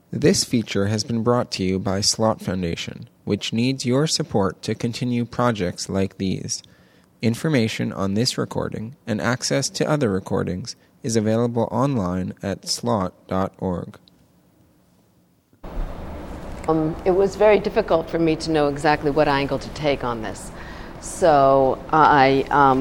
This feature has been brought to you by Slot Foundation, which needs your support to continue projects like these. Information on this recording and access to other recordings is available online at slot.org. It was very difficult for me to know exactly what angle to take on this. So I,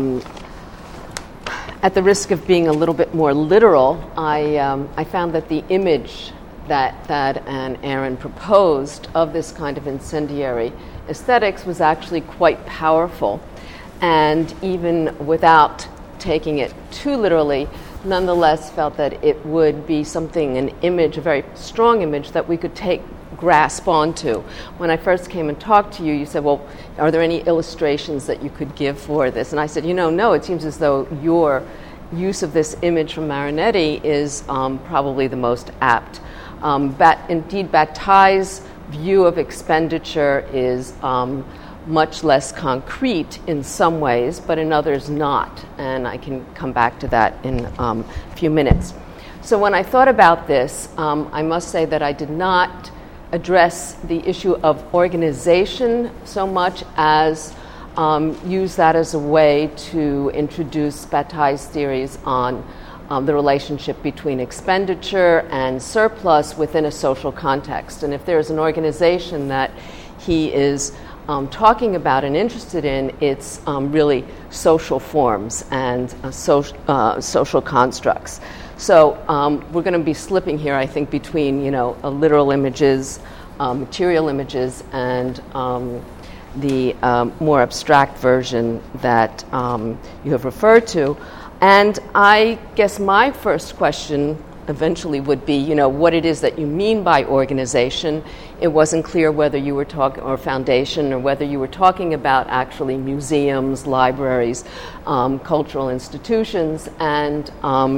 at the risk of being a little bit more literal, I found that the image that Thad and Aaron proposed of this kind of incendiary aesthetics was actually quite powerful. And even without taking it too literally, nonetheless felt that it would be something, an image, a very strong image that we could grasp onto. When I first came and talked to you, you said, well, are there any illustrations that you could give for this? And I said, no, it seems as though your use of this image from Marinetti is probably the most apt. Indeed, Bataille's view of expenditure is much less concrete in some ways, but in others not. And I can come back to that in a few minutes. So when I thought about this, I must say that I did not address the issue of organization so much as use that as a way to introduce Bataille's theories on the relationship between expenditure and surplus within a social context. And if there's an organization that he is talking about and interested in, it's really social forms and social constructs. So we're going to be slipping here, I think, between literal images, material images, and the more abstract version that you have referred to. And I guess my first question eventually would be, what it is that you mean by organization. It wasn't clear whether you were talking, or foundation, or whether you were talking about actually museums, libraries, cultural institutions, and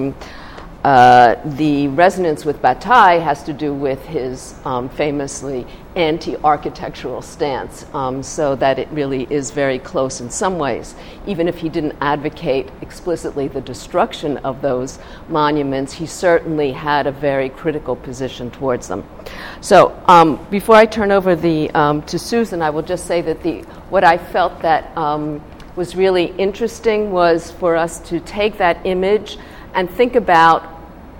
the resonance with Bataille has to do with his famously anti-architectural stance, so that it really is very close in some ways. Even if he didn't advocate explicitly the destruction of those monuments, he certainly had a very critical position towards them. So before I turn over to Susan, I will just say that what I felt that was really interesting was for us to take that image and think about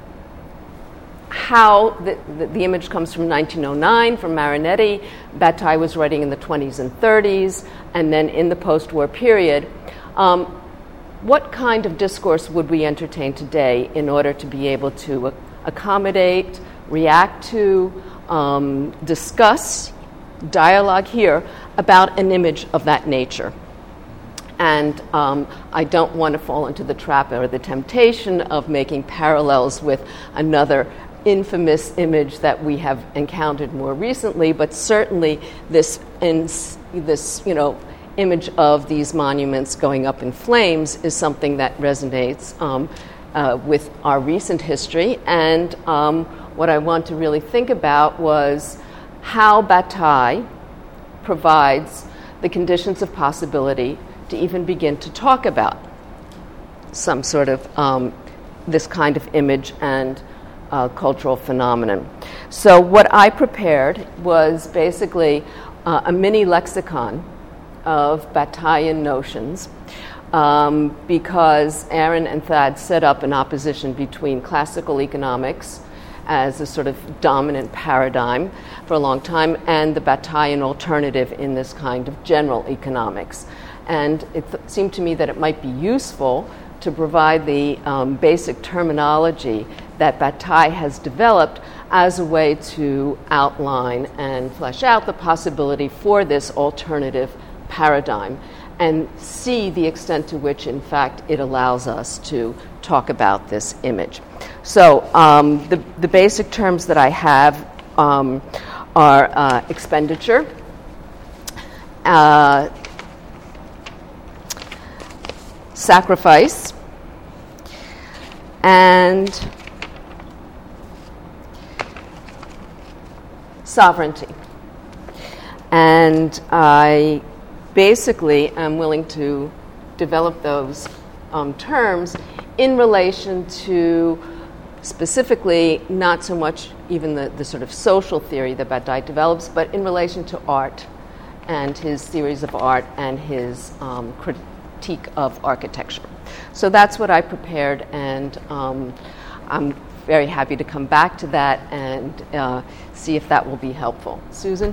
how the image comes from 1909, from Marinetti. Bataille was writing in the 20s and 30s, and then in the post-war period. What kind of discourse would we entertain today in order to be able to accommodate, react to, discuss, dialogue here about an image of that nature? And I don't want to fall into the trap or the temptation of making parallels with another infamous image that we have encountered more recently, but certainly this image of these monuments going up in flames is something that resonates with our recent history. And what I want to really think about was how Bataille provides the conditions of possibility to even begin to talk about some sort of this kind of image and cultural phenomenon. So what I prepared was basically a mini lexicon of Bataillean notions, because Aaron and Thad set up an opposition between classical economics as a sort of dominant paradigm for a long time and the Bataillean alternative in this kind of general economics. And it seemed to me that it might be useful to provide the basic terminology that Bataille has developed as a way to outline and flesh out the possibility for this alternative paradigm and see the extent to which, in fact, it allows us to talk about this image. So the basic terms that I have are expenditure, sacrifice, and sovereignty. And I basically am willing to develop those terms in relation to specifically not so much even the sort of social theory that Badiou develops, but in relation to art and his theories of art and his critique of architecture. So that's what I prepared, and I'm very happy to come back to that and see if that will be helpful. Susan?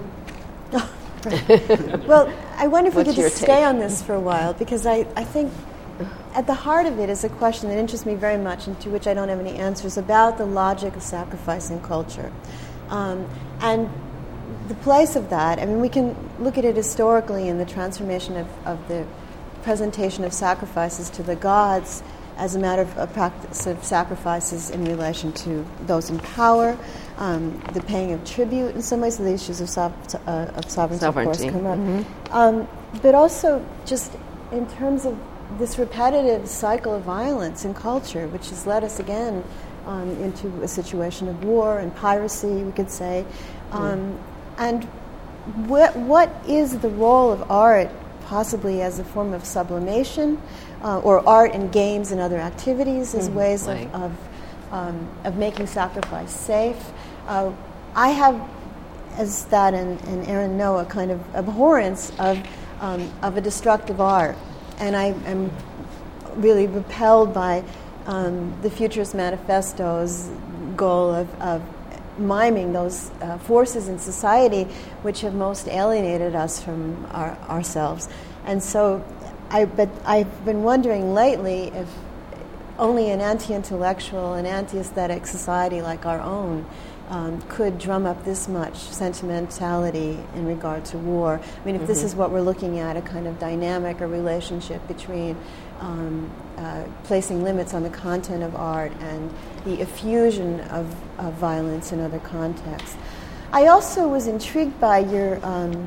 Well, I wonder if we What's could your just stay take? on this for a while, because I think at the heart of it is a question that interests me very much and to which I don't have any answers, about the logic of sacrifice in culture. And the place of that, I mean, we can look at it historically in the transformation of the presentation of sacrifices to the gods as a matter of a practice of sacrifices in relation to those in power, the paying of tribute in some ways, the issues of sovereignty, of course, come up. Mm-hmm. But also just in terms of this repetitive cycle of violence in culture, which has led us again into a situation of war and piracy, we could say. And what is the role of art possibly as a form of sublimation, or art and games and other activities as ways of making sacrifice safe? I have, as that and Aaron know, a kind of abhorrence of a destructive art, and I am really repelled by the Futurist Manifesto's goal of miming those forces in society which have most alienated us from ourselves. And so I've been wondering lately if only an anti-intellectual and anti-aesthetic society like our own could drum up this much sentimentality in regard to war. I mean, if this is what we're looking at, a kind of dynamic or relationship between placing limits on the content of art and the effusion of violence in other contexts. I also was intrigued by your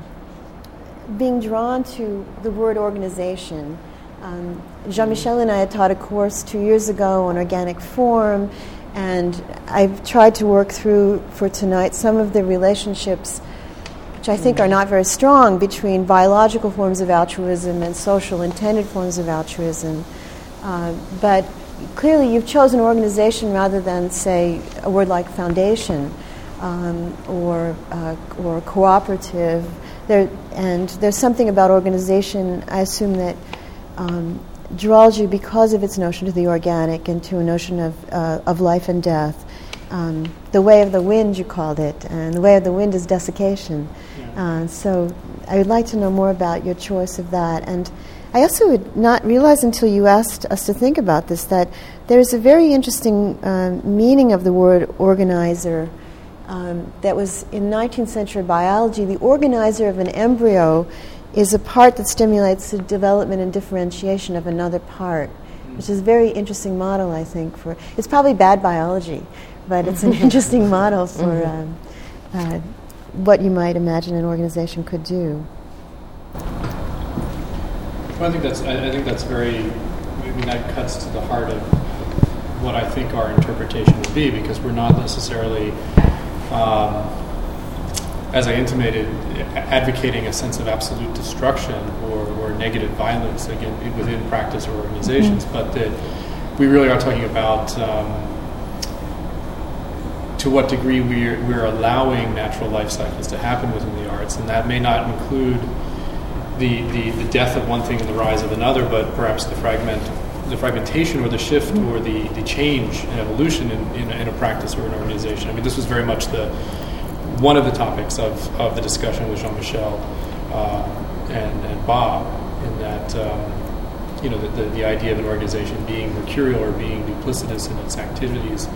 being drawn to the word organization. Jean-Michel and I had taught a course 2 years ago on organic form, and I've tried to work through for tonight some of the relationships which I think are not very strong between biological forms of altruism and social intended forms of altruism. But clearly you've chosen organization rather than, say, a word like foundation or cooperative. And there's something about organization, I assume, that draws you because of its notion to the organic and to a notion of life and death. The way of the wind, you called it, and the way of the wind is desiccation. So I would like to know more about your choice of that. And I also would not realize until you asked us to think about this that there's a very interesting meaning of the word organizer that was in 19th century biology. The organizer of an embryo is a part that stimulates the development and differentiation of another part, which is a very interesting model, I think. It's probably bad biology, but it's an interesting model for what you might imagine an organization could do. Well, I think that's very. I mean, that cuts to the heart of what I think our interpretation would be, because we're not necessarily, as I intimated, advocating a sense of absolute destruction or negative violence again within practice or organizations, but that we really are talking about to what degree we're allowing natural life cycles to happen within the arts, and that may not include the death of one thing and the rise of another, but perhaps the fragmentation or the shift or the change and evolution in a practice or an organization. I mean, this was very much one of the topics of the discussion with Jean-Michel and Bob, in that the idea of an organization being mercurial or being duplicitous in its activities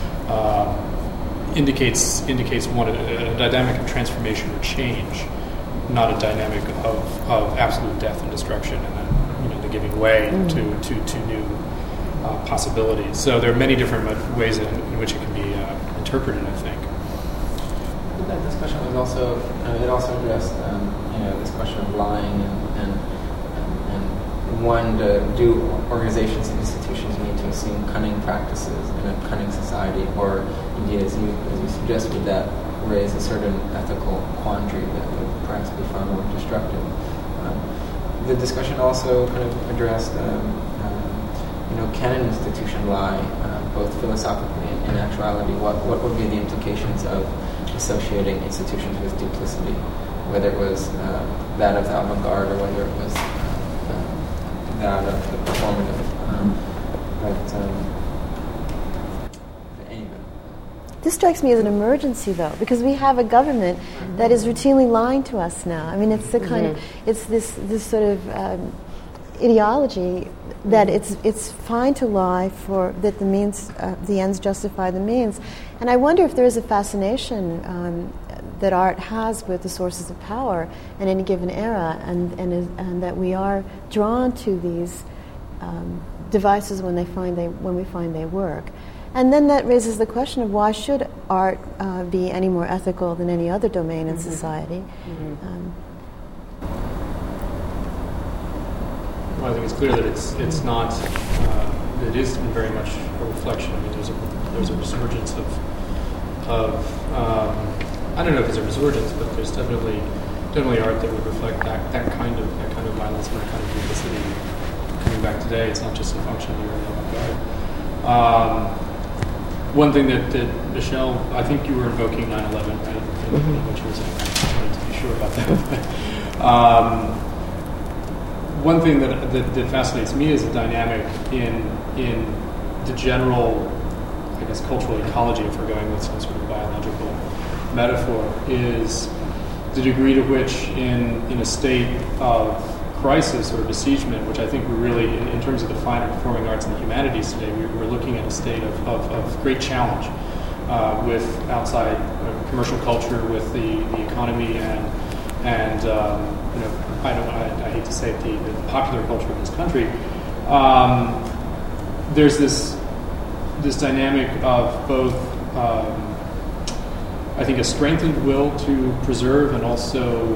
indicates a dynamic of transformation or change, not a dynamic of absolute death and destruction, and then the giving way to new possibilities. So there are many different ways in which it can be interpreted, I think. That discussion was also addressed this question of lying and do organizations and institutions need to assume cunning practices in a cunning society, or indeed, as you suggest, would that raise a certain ethical quandary that would perhaps be far more destructive? The discussion also kind of addressed, can an institution lie, both philosophically in actuality, what would be the implications of associating institutions with duplicity, whether it was that of the avant-garde or whether it was that of the performative. Anyway. This strikes me as an emergency, though, because we have a government that is routinely lying to us now. I mean, it's the kind of, it's this sort of ideology that it's fine to lie for that the means, the ends justify the means, and I wonder if there is a fascination that art has with the sources of power in any given era, and that we are drawn to these devices when we find they work. And then that raises the question of why should art be any more ethical than any other domain in society? Well, I think it's clear that it's not. It is very much a reflection. I mean, there's a resurgence of I don't know if it's a resurgence, but there's definitely art that would reflect that kind of violence and that kind of duplicity coming back today. It's not just a function of the early avant-garde. One thing that Michelle, I think you were invoking 9/11, right? What you were saying. I wanted to be sure about that. One thing that fascinates me is a dynamic in the general, I guess, cultural ecology, if we're going with some sort of biological metaphor, is the degree to which in a state of crisis or besiegement, which I think we're really, in terms of the fine and performing arts and the humanities today, we're looking at a state of great challenge with outside commercial culture, with the economy, and you know, I hate to say it, the popular culture of this country. There's this dynamic of both, I think, a strengthened will to preserve, and also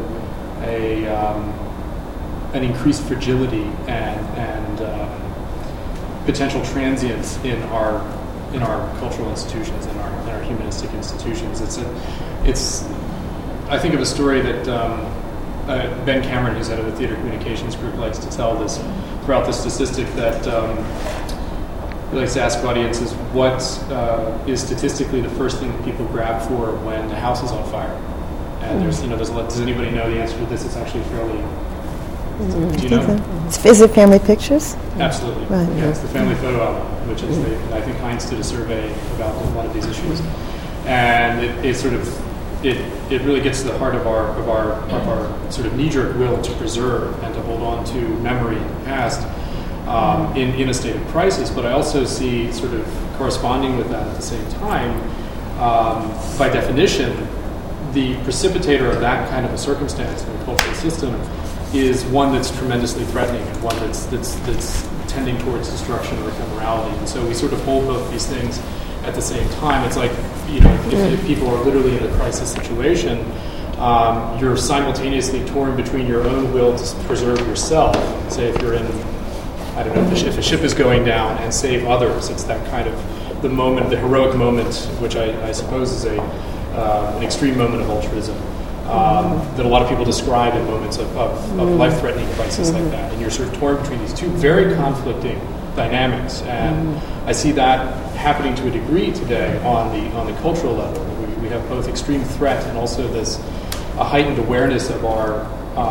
an increased fragility and potential transience in our cultural institutions, in our humanistic institutions. It's I think of a story that Ben Cameron, who's head of the Theater Communications Group, likes to tell this throughout the statistic that he likes to ask audiences what is statistically the first thing that people grab for when the house is on fire. And there's a lot. Does anybody know the answer to this? It's actually fairly. Do you know? Is it family pictures? Absolutely. Right. Yeah, it's the family photo album, which is I think Heinz did a survey about a lot of these issues, and it really gets to the heart of our sort of knee-jerk will to preserve and to hold on to memory in the past in a state of crisis. But I also see sort of corresponding with that at the same time, by definition, the precipitator of that kind of a circumstance in the cultural system is one that's tremendously threatening and one that's tending towards destruction or ephemerality. And so we sort of hold both these things at the same time. It's like, if people are literally in a crisis situation, you're simultaneously torn between your own will to preserve yourself. Say if you're in, I don't know, if a ship is going down, and save others. It's that kind of the moment, the heroic moment, which I suppose is an extreme moment of altruism. That a lot of people describe in moments of life-threatening crisis like that. And you're sort of torn between these two very conflicting dynamics. And I see that happening to a degree today on the cultural level. We have both extreme threat and also a heightened awareness of our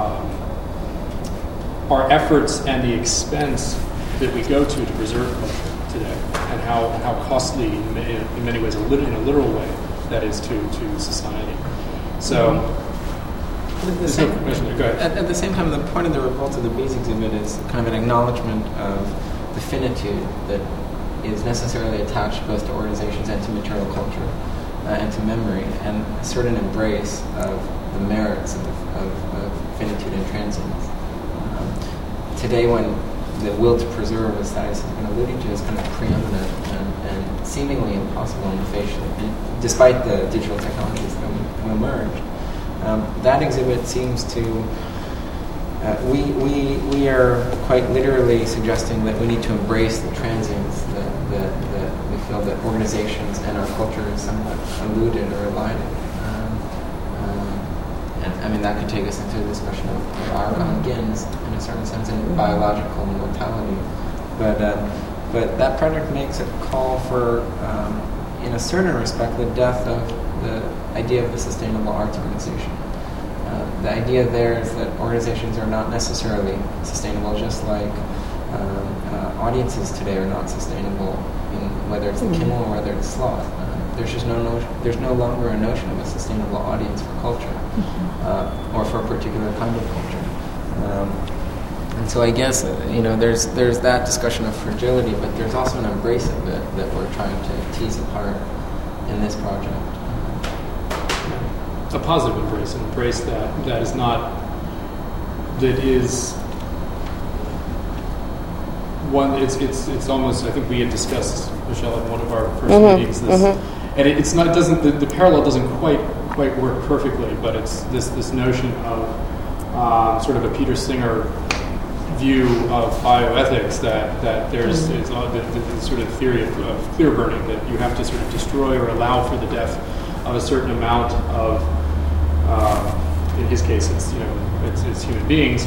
efforts and the expense that we go to preserve culture today, and how costly, in many ways, in a literal way, that is to society. So. At the same time, the point of the Revolt of the Bees exhibit is kind of an acknowledgement of the finitude that is necessarily attached both to organizations and to material culture and to memory, and a certain embrace of the merits of finitude and transience. Today, when the will to preserve, as Thaddeus has been alluding to, is kind of preeminent and seemingly impossible in the face, despite the digital technologies that will emerge. That exhibit seems to we are quite literally suggesting that we need to embrace the transience that we feel that organizations and our culture is somewhat eluded or elided. And I mean, that could take us into a discussion of Argon Gins in a certain sense, and biological mortality. But that project makes a call for in a certain respect, the death of the idea of the sustainable arts organization. The idea there is that organizations are not necessarily sustainable, just like audiences today are not sustainable, whether it's the Kimmel or whether it's Sloth. There's no longer a notion of a sustainable audience for culture, or for a particular kind of culture. And so I guess there's that discussion of fragility, but there's also an embrace of it that we're trying to tease apart in this project. A positive embrace, an embrace that is one. It's almost. I think we had discussed, Michelle, in one of our first meetings. And it's not. Doesn't the parallel doesn't quite work perfectly, but it's this notion of sort of a Peter Singer view of bioethics that there's the sort of theory of clear burning, that you have to sort of destroy or allow for the death of a certain amount of, in his case, it's human beings,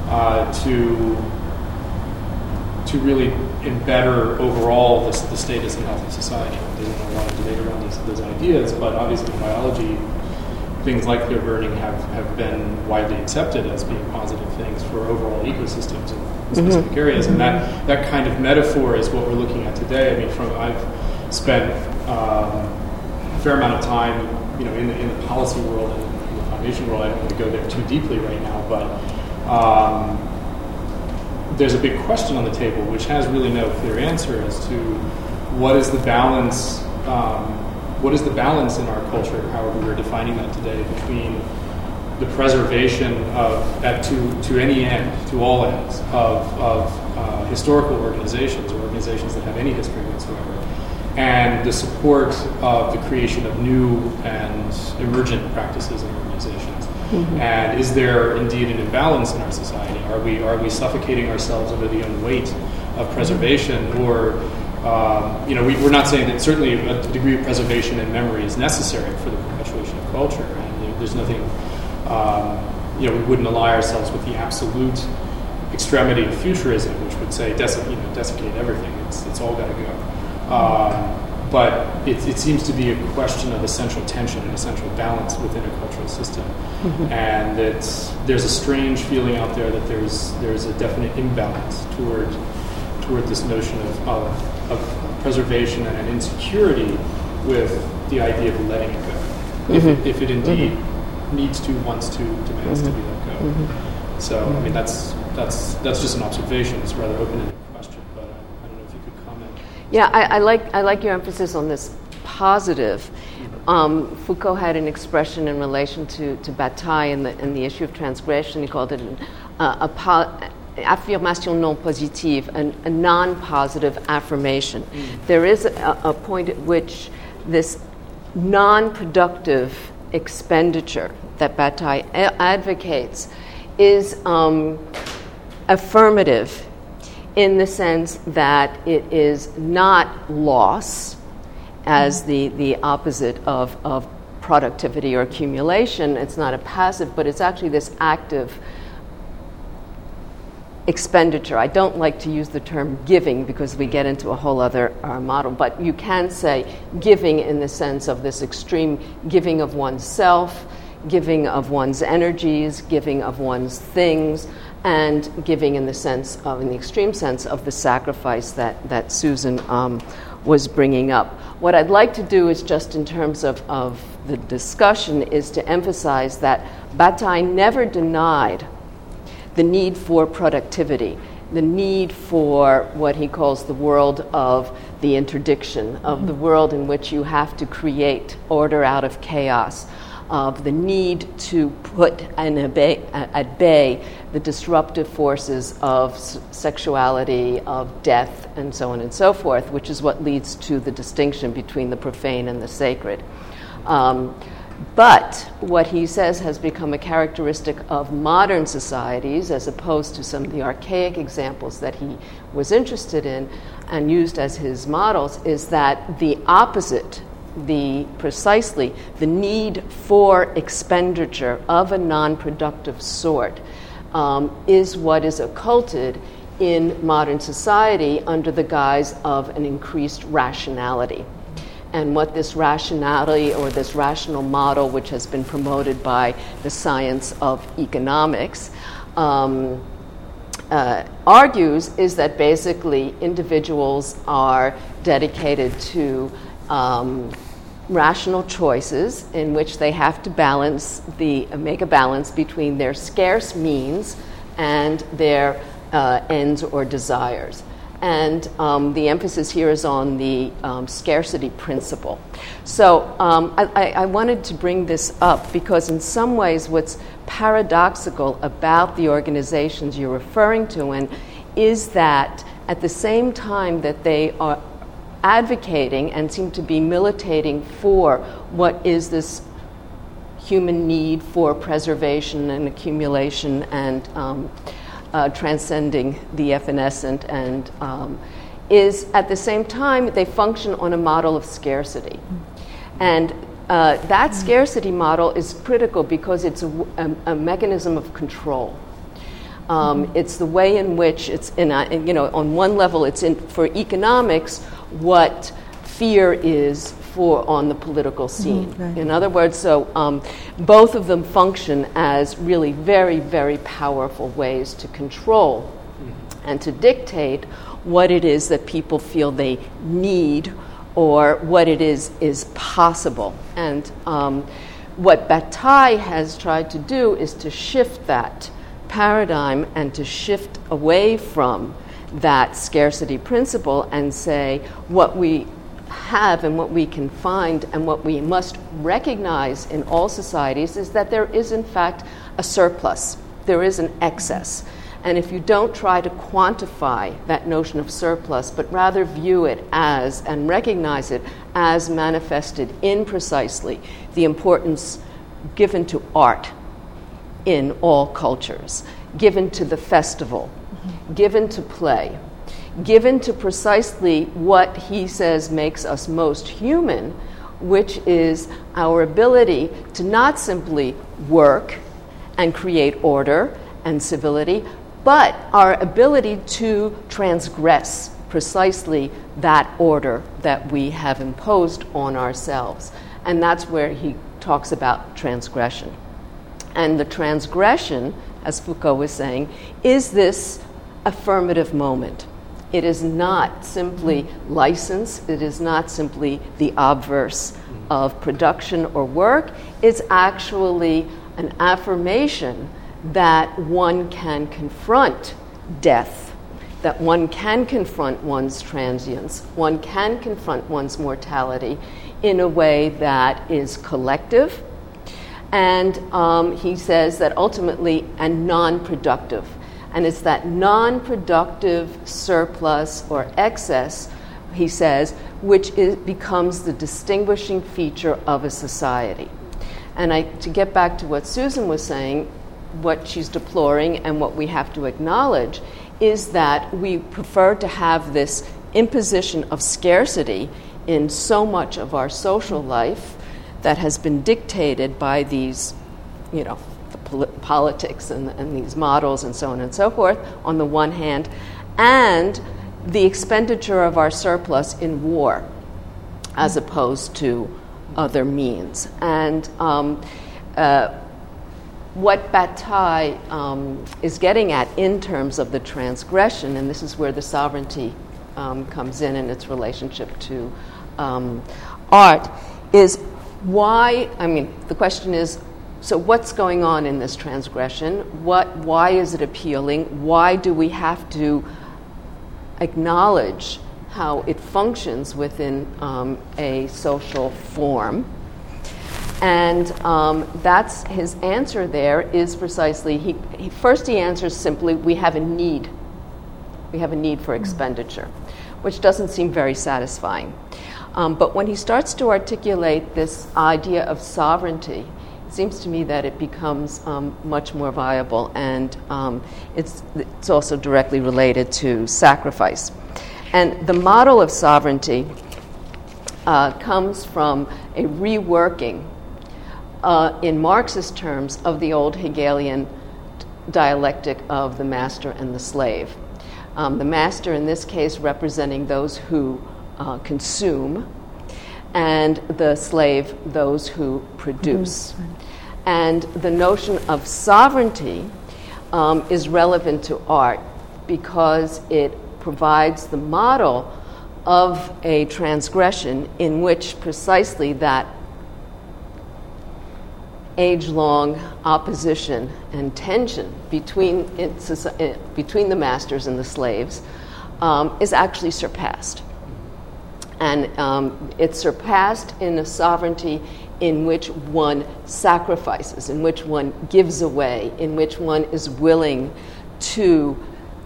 to really embetter overall the status and health of society. There's a lot of debate around those ideas, but obviously in biology, things like clear burning have been widely accepted as being positive things for overall ecosystems in specific areas, and that kind of metaphor is what we're looking at today. I mean, I've spent a fair amount of time, in the policy world and in the foundation world. I don't want to go there too deeply right now, but there's a big question on the table which has really no clear answer as to what is the balance. What is the balance in our culture, however we're defining that today, between the preservation of, to any end, to all ends, of historical organizations or organizations that have any history whatsoever, and the support of the creation of new and emergent practices and organizations? And is there indeed an imbalance in our society? Are we suffocating ourselves under the own weight of preservation, or we're not saying that certainly a degree of preservation and memory is necessary for the perpetuation of culture, and there's nothing, we wouldn't ally ourselves with the absolute extremity of futurism, which would say desiccate everything. It's all got to go. But it seems to be a question of essential tension and essential balance within a cultural system, and there's a strange feeling out there that there's a definite imbalance toward this notion of preservation and an insecurity with the idea of letting it go, if it indeed needs to, wants to, demands to be let go. So I mean that's just an observation. It's a rather open-ended question, but I don't know if you could comment. Yeah, I like your emphasis on this positive. Foucault had an expression in relation to Bataille and the issue of transgression. He called it affirmation non positive, a non-positive affirmation. There is a point at which this non-productive expenditure that Bataille advocates is affirmative in the sense that it is not loss as the opposite of productivity or accumulation. It's not a passive, but it's actually this active expenditure. I don't like to use the term giving because we get into a whole other model, but you can say giving in the sense of this extreme giving of oneself, giving of one's energies, giving of one's things, and giving in the extreme sense of the sacrifice that Susan was bringing up. What I'd like to do is just in terms of the discussion is to emphasize that Bataille never denied the need for productivity, the need for what he calls the world of the interdiction, of the world in which you have to create order out of chaos, of the need to put at bay the disruptive forces of sexuality, of death, and so on and so forth, which is what leads to the distinction between the profane and the sacred. But what he says has become a characteristic of modern societies, as opposed to some of the archaic examples that he was interested in and used as his models, is that the opposite, precisely the need for expenditure of a non-productive sort, is what is occulted in modern society under the guise of an increased rationality. and what this rationality or this rational model, which has been promoted by the science of economics, argues is that basically individuals are dedicated to rational choices in which they have to make a balance between their scarce means and their ends or desires. And the emphasis here is on the scarcity principle. So I wanted to bring this up because in some ways what's paradoxical about the organizations you're referring to is that at the same time that they are advocating and seem to be militating for what is this human need for preservation and accumulation and transcending the evanescent, and is at the same time they function on a model of scarcity. And that scarcity model is critical because it's a mechanism of control. It's the way in which it's on one level it's for economics what fear is on the political scene. Right. In other words, so both of them function as really very, very powerful ways to control and to dictate what it is that people feel they need or what it is possible. And what Bataille has tried to do is to shift that paradigm and to shift away from that scarcity principle and say what we have and what we can find and what we must recognize in all societies is that there is in fact a surplus, there is an excess. And if you don't try to quantify that notion of surplus, but rather view it as and recognize it as manifested in precisely the importance given to art in all cultures, given to the festival, given to play, given to precisely what he says makes us most human, which is our ability to not simply work and create order and civility, but our ability to transgress precisely that order that we have imposed on ourselves. And that's where he talks about transgression. And the transgression, as Foucault was saying, is this affirmative moment. It is not simply license. It is not simply the obverse of production or work. It's actually an affirmation that one can confront death, that one can confront one's transience, one can confront one's mortality in a way that is collective, and he says that ultimately and non-productive. And it's that non-productive surplus or excess, he says, which becomes the distinguishing feature of a society. And to get back to what Susan was saying, what she's deploring and what we have to acknowledge is that we prefer to have this imposition of scarcity in so much of our social life that has been dictated by these, the politics and these models and so on and so forth, on the one hand, and the expenditure of our surplus in war as opposed to other means. And what Bataille is getting at in terms of the transgression, and this is where the sovereignty comes in its relationship to art, is why, the question is, so what's going on in this transgression? Why is it appealing? Why do we have to acknowledge how it functions within a social form? And that's his answer there is precisely, he answers simply, we have a need. We have a need for expenditure, which doesn't seem very satisfying. But when he starts to articulate this idea of sovereignty, it seems to me that it becomes much more viable, and it's also directly related to sacrifice. And the model of sovereignty comes from a reworking in Marxist terms of the old Hegelian dialectic of the master and the slave. The master in this case representing those who consume, and the slave those who produce. And the notion of sovereignty is relevant to art because it provides the model of a transgression in which precisely that age-long opposition and tension between the masters and the slaves is actually surpassed. And it's surpassed in a sovereignty in which one sacrifices, in which one gives away, in which one is willing to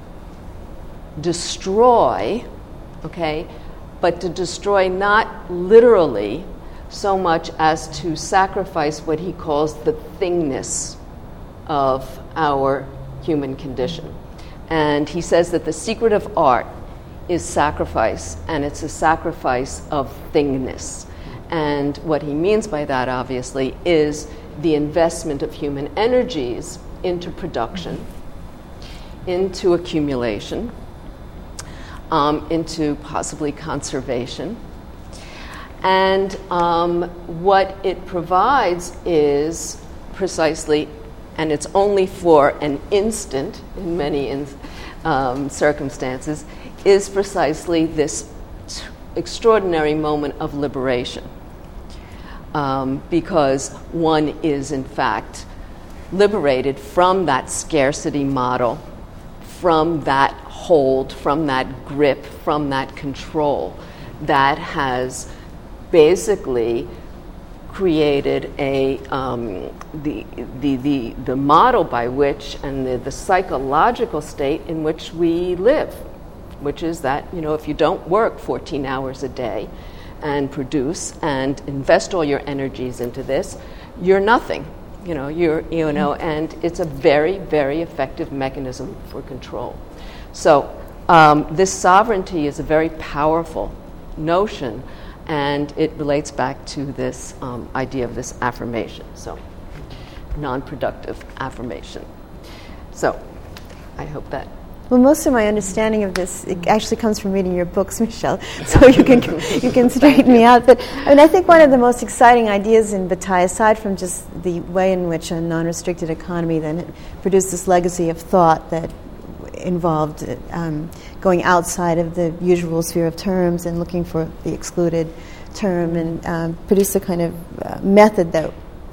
destroy, okay, but to destroy not literally so much as to sacrifice what he calls the thingness of our human condition. And he says that the secret of art is sacrifice, and it's a sacrifice of thingness. And what he means by that, obviously, is the investment of human energies into production, into accumulation, into possibly conservation. And what it provides is precisely, and it's only for an instant in many circumstances, is precisely this extraordinary moment of liberation. Because one is, in fact, liberated from that scarcity model, from that hold, from that grip, from that control that has basically created the model by which, and the psychological state in which we live, which is that, if you don't work 14 hours a day and produce and invest all your energies into this, you're nothing. And it's a very, very effective mechanism for control. So this sovereignty is a very powerful notion, and it relates back to this idea of this affirmation, so non-productive affirmation. So I hope that. Well, most of my understanding of this it actually comes from reading your books, Michelle. So you can straighten me out. But I think one of the most exciting ideas in Bataille, aside from just the way in which a non-restricted economy then produced this legacy of thought that involved going outside of the usual sphere of terms and looking for the excluded term, and produced a kind of method that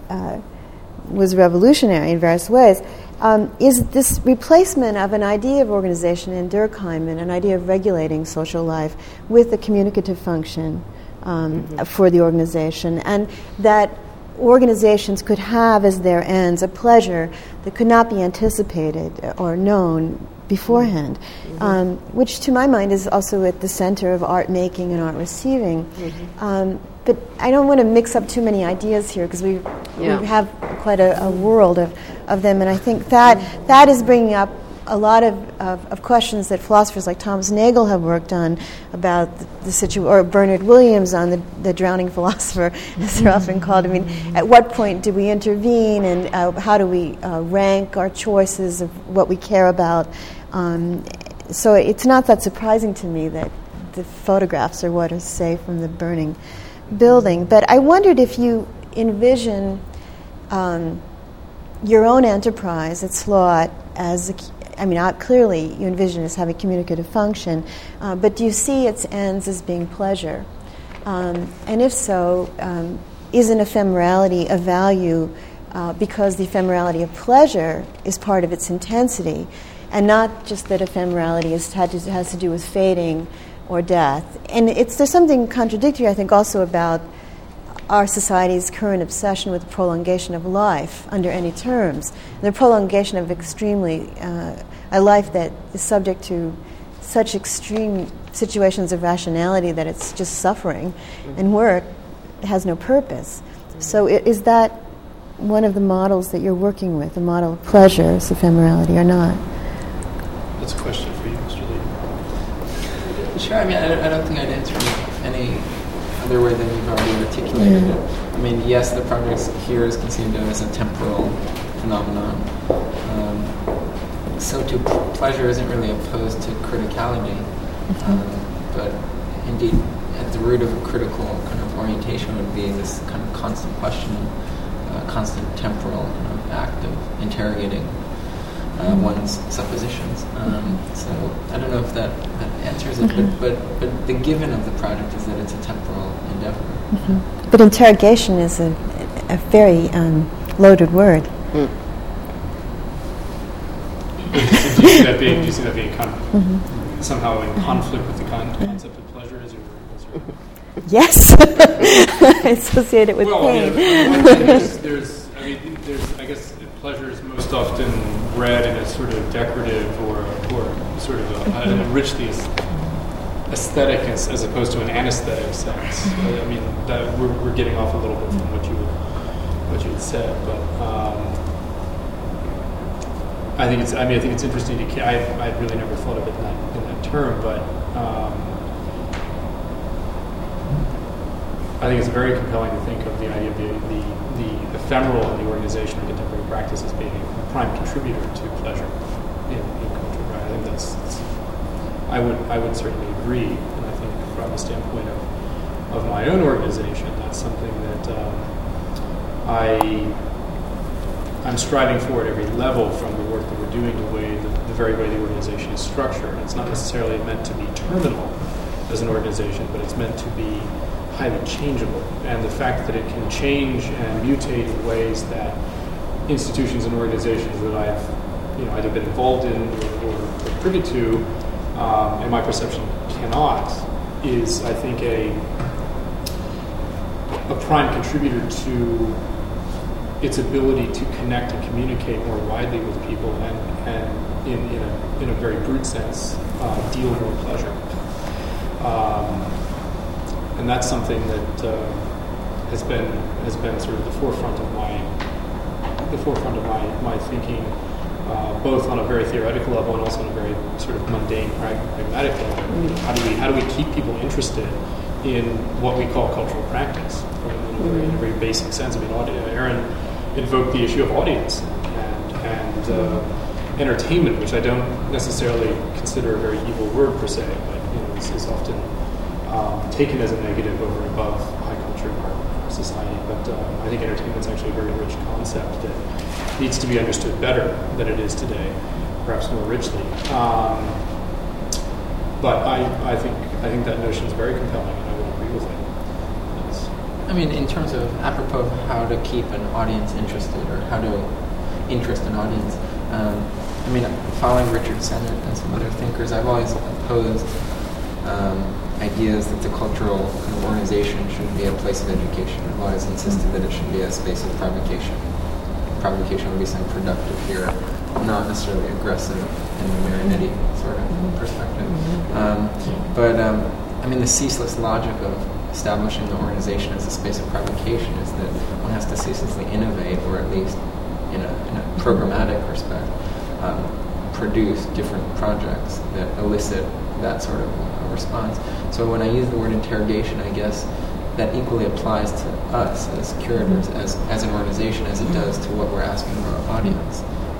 was revolutionary in various ways, is this replacement of an idea of organization in Durkheim and an idea of regulating social life with a communicative function for the organization, and that organizations could have as their ends a pleasure that could not be anticipated or known beforehand, which to my mind is also at the center of art making and art receiving. But I don't want to mix up too many ideas here because we have quite a world of them, and I think that is bringing up a lot of questions that philosophers like Thomas Nagel have worked on about the situation, or Bernard Williams on the drowning philosopher, as they're often called. I mean, at what point do we intervene, and how do we rank our choices of what we care about? So it's not that surprising to me that the photographs are what is saved from the burning building. But I wondered if you envision your own enterprise at SLOT as clearly you envision it as having a communicative function, but do you see its ends as being pleasure? And if so, is an ephemerality of value because the ephemerality of pleasure is part of its intensity, and not just that ephemerality has to do with fading or death? And there's something contradictory, I think, also about our society's current obsession with the prolongation of life under any terms, the prolongation of extremely a life that is subject to such extreme situations of rationality that it's just suffering, and work has no purpose. So is that one of the models that you're working with, the model of pleasure as ephemerality, or not? That's a question for you, Mr. Lee. Sure. I don't think I'd answer any other way than you've already articulated it. Yes, the project here is conceived of as a temporal phenomenon. So too, pleasure isn't really opposed to criticality, but indeed, at the root of a critical kind of orientation would be this kind of constant questioning, constant temporal act of interrogating one's suppositions. So I don't know if that answers it, but the given of the project is that it's a temporal endeavor. Mm-hmm. But interrogation is a very loaded word. Mm. Do you see that being somehow in conflict with the concept of pleasure? Yes, I associate it with pain. I guess pleasure is most often read in a sort of decorative or sort of an richly aesthetic as opposed to an anesthetic sense. I mean, that we're getting off a little bit from what you had said, but I think it's interesting to. I really never thought of it in that term, but. I think it's very compelling to think of the idea of the ephemeral in the organization of contemporary practice as being a prime contributor to pleasure in culture. Right? I think I would certainly agree, and I think from the standpoint of my own organization, that's something that I'm striving for at every level from the work that we're doing, the very way the organization is structured. And it's not necessarily meant to be terminal as an organization, but it's meant to be highly changeable, and the fact that it can change and mutate in ways that institutions and organizations that I've either been involved in or privy to, in my perception, cannot, is I think a prime contributor to its ability to connect and communicate more widely with people and in a very brute sense deal with pleasure. And that's something that has been sort of the forefront of my thinking, both on a very theoretical level and also on a very sort of mundane, pragmatic level. How do we keep people interested in what we call cultural practice in a very basic sense? I mean, Aaron invoked the issue of audience and entertainment, which I don't necessarily consider a very evil word per se, but this is often taken as a negative over and above high culture in our society. But I think entertainment is actually a very rich concept that needs to be understood better than it is today, perhaps more richly. But I think that notion is very compelling, and I would agree with it. Yes. I mean, in terms of apropos of how to keep an audience interested or how to interest an audience, I mean, following Richard Sennett and some other thinkers, I've always opposed ideas that the cultural organization should be a place of education. I've always insisted that it should be a space of provocation. Provocation would be something productive here, not necessarily aggressive in the Marinetti sort of perspective. But I mean, the ceaseless logic of establishing the organization as a space of provocation is that one has to ceaselessly innovate, or at least in a programmatic respect, produce different projects that elicit that sort of response. So when I use the word interrogation, I guess that equally applies to us as curators, as an organization, as it does to what we're asking of our audience.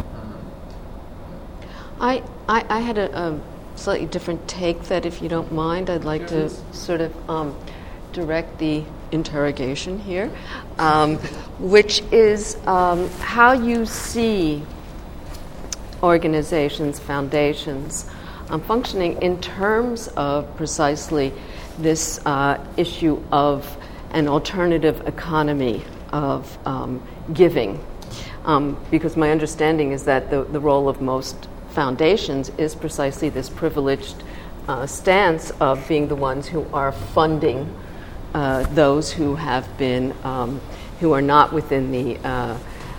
I had a slightly different take that, if you don't mind, I'd like to sort of direct the interrogation here, which is how you see organizations, foundations, functioning in terms of precisely this issue of an alternative economy of giving. Because my understanding is that the role of most foundations is precisely this privileged stance of being the ones who are funding those who have been, who are not within the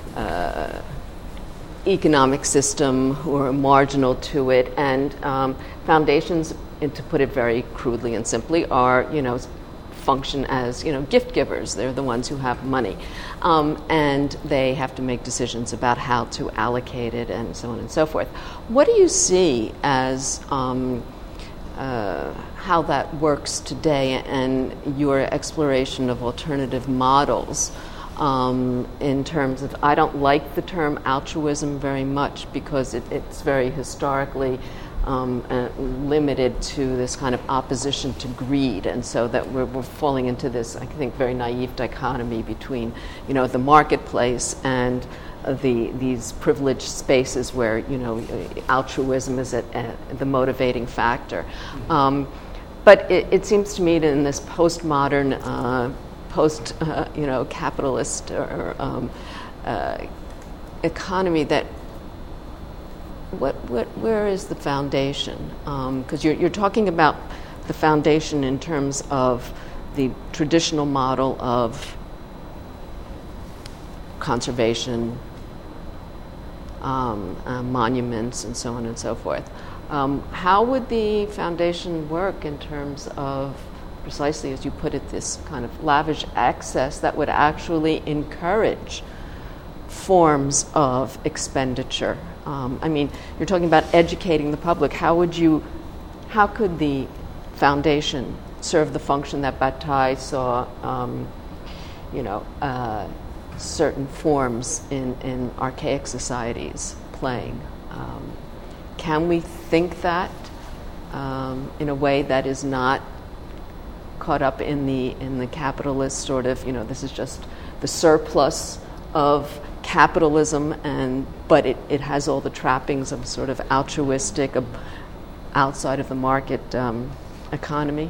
economic system, who are marginal to it, and foundations, and to put it very crudely and simply, are function as gift givers. They're the ones who have money, and they have to make decisions about how to allocate it, and so on and so forth. What do you see as how that works today, and your exploration of alternative models? In terms of, I don't like the term altruism very much because it's very historically limited to this kind of opposition to greed, and so that we're falling into this, I think, very naive dichotomy between, the marketplace and these privileged spaces where, altruism is the motivating factor. But it seems to me that in this postmodern, capitalist or economy that where is the foundation? Because you're talking about the foundation in terms of the traditional model of conservation, monuments, and so on and so forth. How would the foundation work in terms of, precisely as you put it, this kind of lavish access that would actually encourage forms of expenditure? You're talking about educating the public. How could the foundation serve the function that Bataille saw, certain forms in archaic societies playing? Can we think that in a way that is not caught up in the capitalist sort of, this is just the surplus of capitalism, but it has all the trappings of sort of altruistic, outside of the market economy?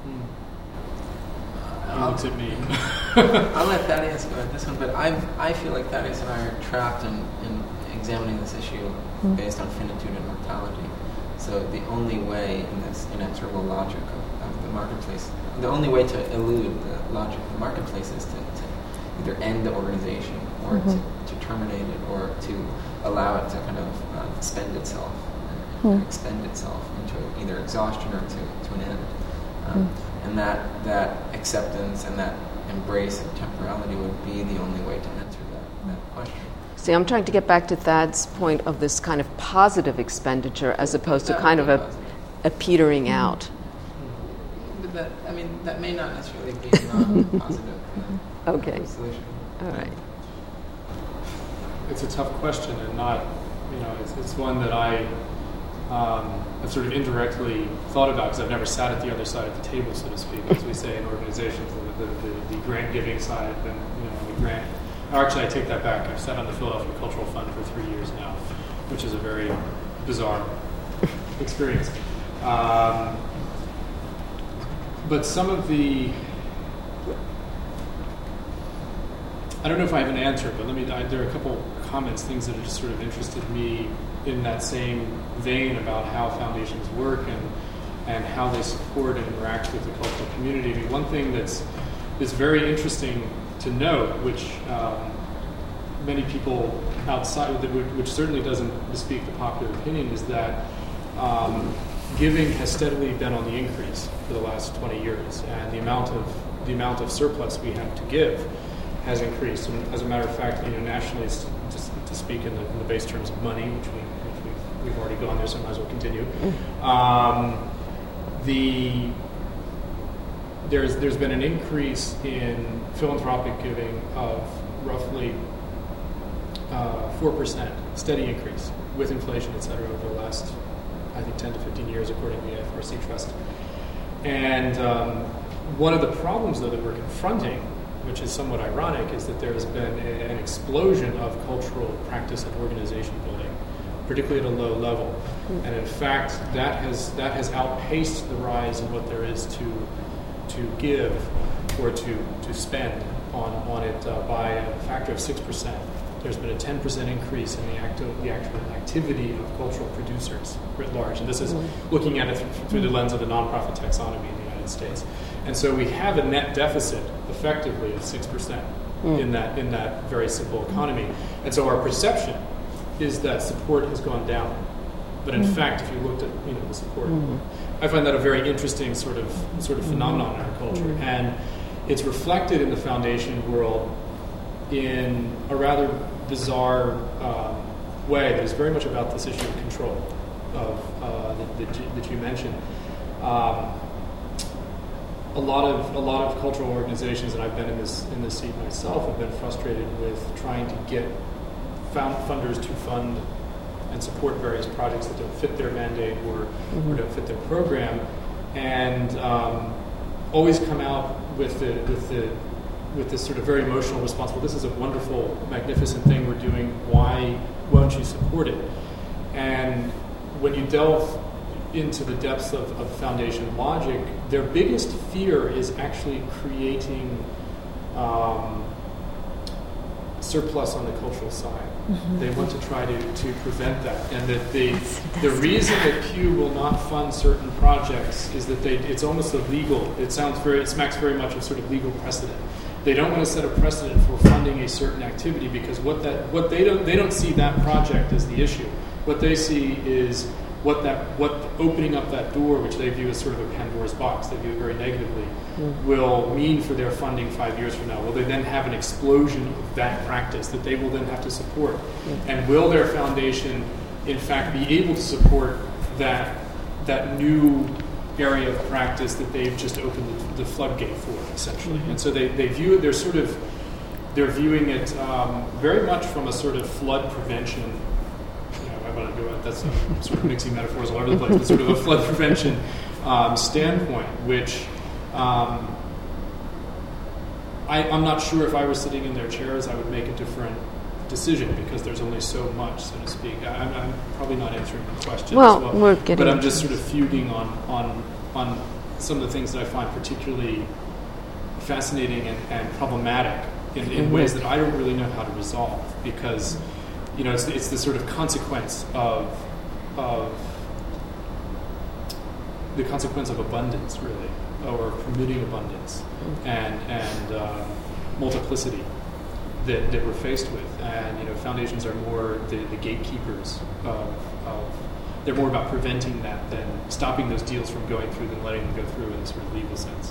He looks at me. I'll let Thaddeus go at this one, but I feel like Thaddeus and I are trapped in examining this issue based on finitude and mortality. So the only way in this inexorable logic of the marketplace, the only way to elude the logic of the marketplace is to either end the organization or to terminate it, or to allow it to kind of spend itself and expend itself into either exhaustion or to an end. And that acceptance and that embrace of temporality would be the only way to answer that question. See, I'm trying to get back to Thad's point of this kind of positive expenditure as opposed to kind of a petering out. But that may not necessarily be a positive okay. solution. All right. It's a tough question, and not, it's one that I have sort of indirectly thought about, because I've never sat at the other side of the table, so to speak, as we say in organizations, the grant giving side, and the grant. Actually, I take that back. I've sat on the Philadelphia Cultural Fund for 3 years now, which is a very bizarre experience. But some of the, I don't know if I have an answer, but there are a couple comments, things that have just sort of interested me in that same vein about how foundations work and how they support and interact with the cultural community. One thing that's very interesting to note, which many people outside, which certainly doesn't bespeak the popular opinion, is that giving has steadily been on the increase for the last 20 years, and the amount of surplus we have to give has increased. And as a matter of fact, nationally, just to speak in the base terms of money, which we've already gone there, so I might as well continue. There's been an increase in philanthropic giving of roughly 4%, steady increase with inflation, et cetera, over the last, I think, 10 to 15 years, according to the FRC Trust. And one of the problems, though, that we're confronting, which is somewhat ironic, is that there has been an explosion of cultural practice and organization building, particularly at a low level. And in fact, that has outpaced the rise in what there is to give or to spend on it by a factor of 6%. There's been a 10% increase in the actual activity of cultural producers writ large. And this is looking at it through the lens of the nonprofit taxonomy in the United States. And so we have a net deficit, effectively, of 6% in that very simple economy. And so our perception is that support has gone down. But in fact, if you looked at the support, I find that a very interesting sort of phenomenon in our culture. And it's reflected in the foundation world in a rather bizarre way that is very much about this issue of control that you mentioned. A lot of cultural organizations, and I've been in this seat myself, have been frustrated with trying to get funders to fund and support various projects that don't fit their mandate or don't fit their program, and always come out with this sort of very emotional response. Well, this is a wonderful, magnificent thing we're doing. Why won't you support it? And when you delve into the depths of foundation logic, their biggest fear is actually creating surplus on the cultural side. They want to try to prevent that, and that the reason that Pew will not fund certain projects is that it's almost illegal. It smacks very much of sort of legal precedent. They don't want to set a precedent for funding a certain activity because they don't see that project as the issue. What they see is what opening up that door, which they view as sort of a Pandora's box, they view it very negatively, will mean for their funding 5 years from now. Will they then have an explosion of that practice that they will then have to support? And will their foundation, in fact, be able to support that new area of practice that they've just opened the floodgate for, essentially? And so they view it, they're viewing it very much from a sort of flood prevention. That's sort of mixing metaphors all over the place, but sort of a flood prevention standpoint, which I'm not sure if I were sitting in their chairs I would make a different decision because there's only so much, so to speak. I'm probably not answering the question. But I'm just sort of fuging on some of the things that I find particularly fascinating and problematic in ways that I don't really know how to resolve because. It's the sort of consequence of abundance, really, or permitting abundance and multiplicity that we're faced with. And foundations are more the gatekeepers of. They're more about preventing that than stopping those deals from going through than letting them go through in a sort of legal sense.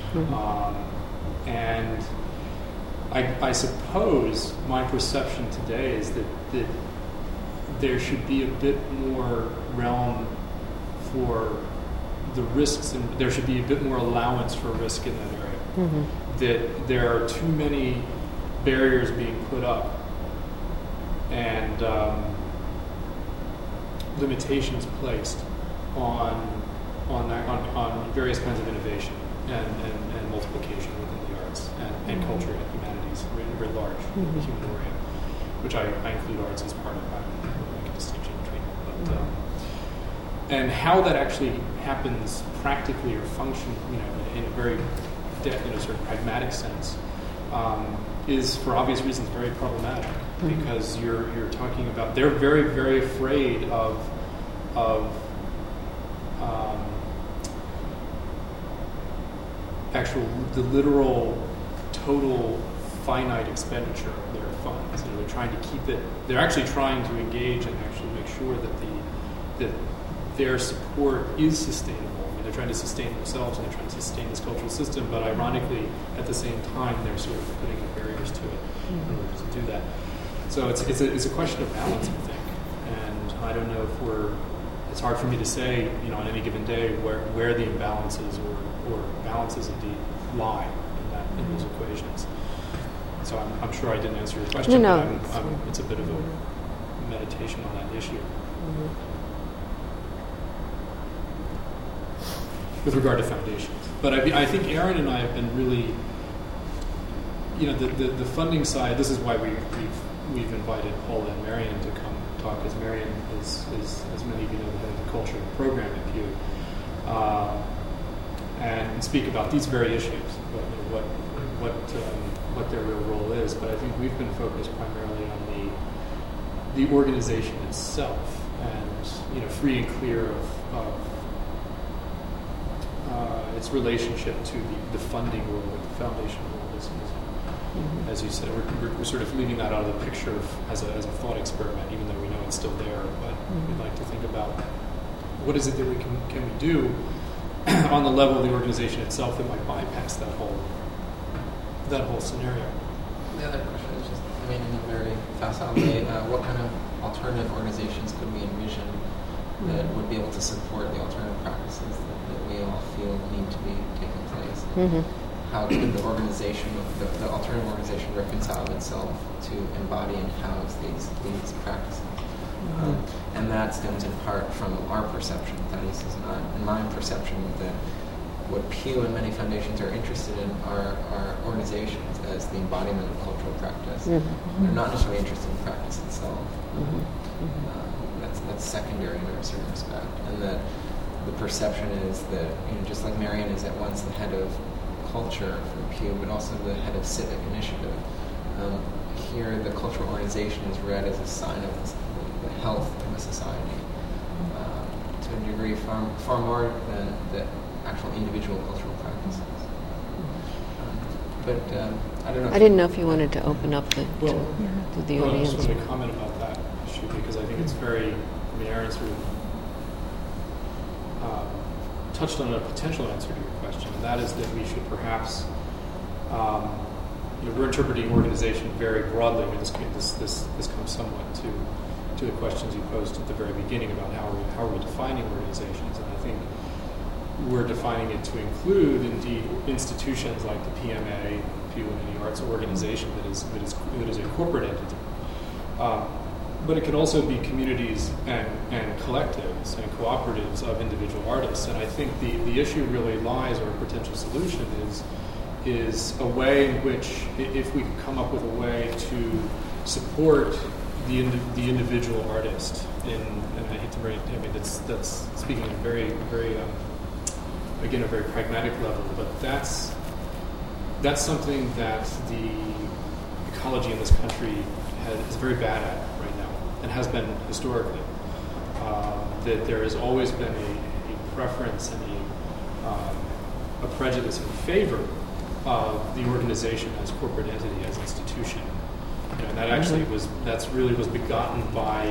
And I suppose my perception today is that there should be a bit more realm for the risks, and there should be a bit more allowance for risk in that area. That there are too many barriers being put up and limitations placed on various kinds of innovation and multiplication within the arts and culture and humanities writ large, the human area, which I include arts as part of. I don't make a distinction between them. But, and how that actually happens practically or functions, in a very sort of pragmatic sense, is for obvious reasons very problematic because you're talking about they're very, very afraid of the literal total finite expenditure of their funds. They're trying to keep it. They're actually trying to engage and actually make sure that their support is sustainable. They're trying to sustain themselves and they're trying to sustain this cultural system. But ironically, at the same time, they're sort of putting up barriers to it in order to do that. So it's a question of balance, I think. And I don't know if it's hard for me to say, on any given day where the imbalances or balances indeed lie in those equations. So I'm sure I didn't answer your question, but it's a bit of a meditation on that issue. With regard to foundations. But I think Aaron and I have been really, the funding side, this is why we've invited Paula and Marion to come talk, as Marion is, as many of you know, the head of the culture program at Pew, and speak about these very issues, what their real role is. But I think we've been focused primarily on the organization itself, and free and clear of its relationship to the funding role, the foundation role is. As you said, we're sort of leaving that out of the picture as a thought experiment, even though we know it's still there. But we'd like to think about what is it that we can do on the level of the organization itself that might bypass that whole scenario. The other question is just, in a very facile way, what kind of alternative organizations could we envision that would be able to support the alternative practices that we all feel need to be taking place? How could the alternative organization reconcile itself to embody and house these practices? And that stems in part from our perception, that is in my perception, that what Pew and many foundations are interested in are organizations as the embodiment of cultural practice. They're not necessarily interested in practice itself. That's secondary in a certain respect. And that the perception is that, just like Marian is at once the head of culture for Pew, but also the head of civic initiative, here the cultural organization is read as a sign of the health of a society, to a degree far more than the actual individual cultural practices. But I don't know. I didn't know if you wanted to open up to the I audience. just wanted to comment about that issue because I think it's very, Aaron sort of touched on a potential answer to your question, and that is that we should perhaps, we're interpreting organization very broadly. I mean, this comes somewhat to the questions you posed at the very beginning about how are we defining organizations, and I think we're defining it to include, indeed, institutions like the PMA, Pew and the Arts Organization, that is a corporate entity. But it can also be communities and collectives and cooperatives of individual artists. And I think the issue really lies, or a potential solution is a way in which, if we could come up with a way to support the individual artist and I hate to bring it, I mean, that's speaking at a very, very, again, a very pragmatic level, but that's something that the ecology in this country is very bad at right now, and has been historically. That there has always been a preference and a prejudice in favor of the organization as corporate entity, as institution. And that actually was begotten by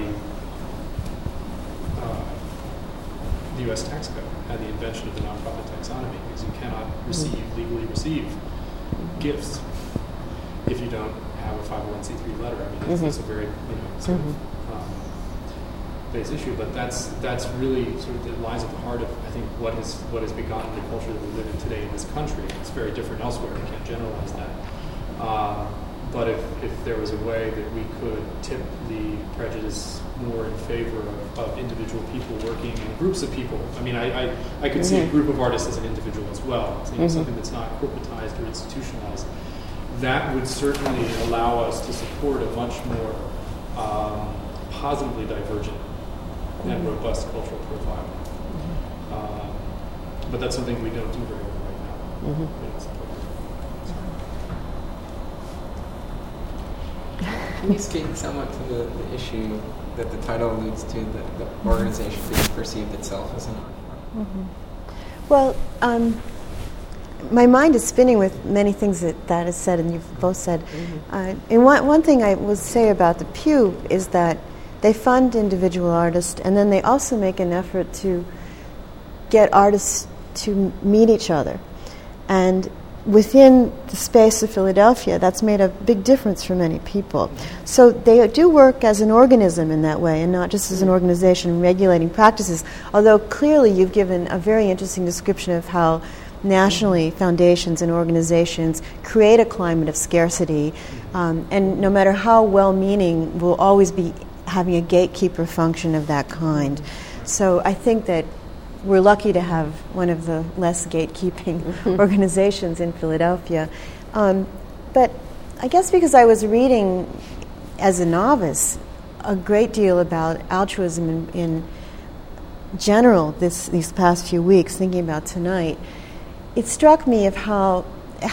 the U.S. tax code and the invention of the nonprofit taxonomy, because you cannot legally receive gifts if you don't have a 501c3 letter. I mean, it's a very sort of base issue, but that's really sort of, it lies at the heart of, I think, what has begotten the culture that we live in today in this country. It's very different elsewhere. We can't generalize that. But if there was a way that we could tip the prejudice more in favor of individual people working in groups of people, I mean, I could see a group of artists as an individual as well, something that's not corporatized or institutionalized. That would certainly allow us to support a much more positively divergent and robust cultural profile. But that's something we don't do very well right now. Can you speak somewhat to the issue that the title alludes to, that the organization being perceived itself as an art form? Well, my mind is spinning with many things that is said, and you've both said. And one thing I will say about the Pew is that they fund individual artists, and then they also make an effort to get artists to meet each other. And within the space of Philadelphia, that's made a big difference for many people. So they do work as an organism in that way, and not just as an organization regulating practices, although clearly you've given a very interesting description of how nationally foundations and organizations create a climate of scarcity, and no matter how well-meaning, will always be having a gatekeeper function of that kind. So I think that we're lucky to have one of the less gatekeeping organizations in Philadelphia. But I guess because I was reading as a novice a great deal about altruism in general these past few weeks, thinking about tonight, it struck me how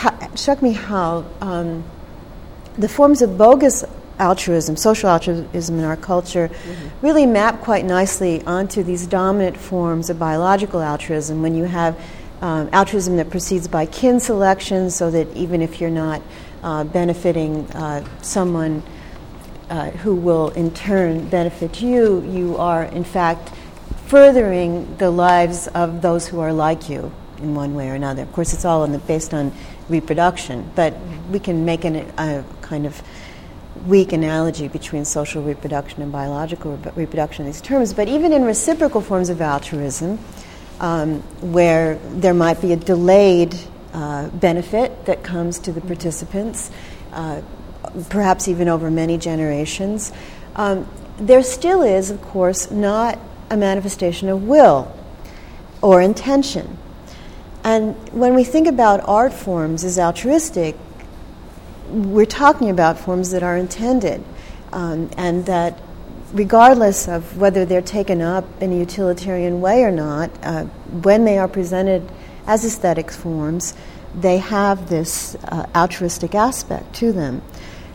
the forms of bogus altruism, social altruism in our culture, really map quite nicely onto these dominant forms of biological altruism, when you have altruism that proceeds by kin selection, so that even if you're not benefiting someone who will in turn benefit you, you are in fact furthering the lives of those who are like you in one way or another. Of course, it's all based on reproduction, but we can make a kind of weak analogy between social reproduction and biological reproduction in these terms. But even in reciprocal forms of altruism, where there might be a delayed benefit that comes to the participants, perhaps even over many generations, there still is, of course, not a manifestation of will or intention. And when we think about art forms as altruistic, we're talking about forms that are intended, and that regardless of whether they're taken up in a utilitarian way or not, when they are presented as aesthetics forms, they have this altruistic aspect to them.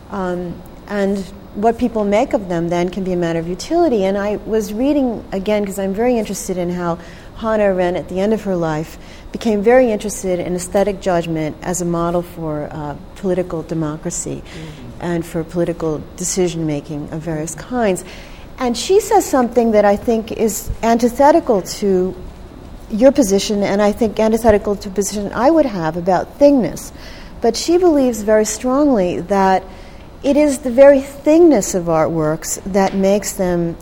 And what people make of them then can be a matter of utility. And I was reading, again, because I'm very interested in how Hannah Arendt, at the end of her life, became very interested in aesthetic judgment as a model for political democracy and for political decision-making of various kinds. And she says something that I think is antithetical to your position, and I think antithetical to a position I would have about thingness. But she believes very strongly that it is the very thingness of artworks that makes them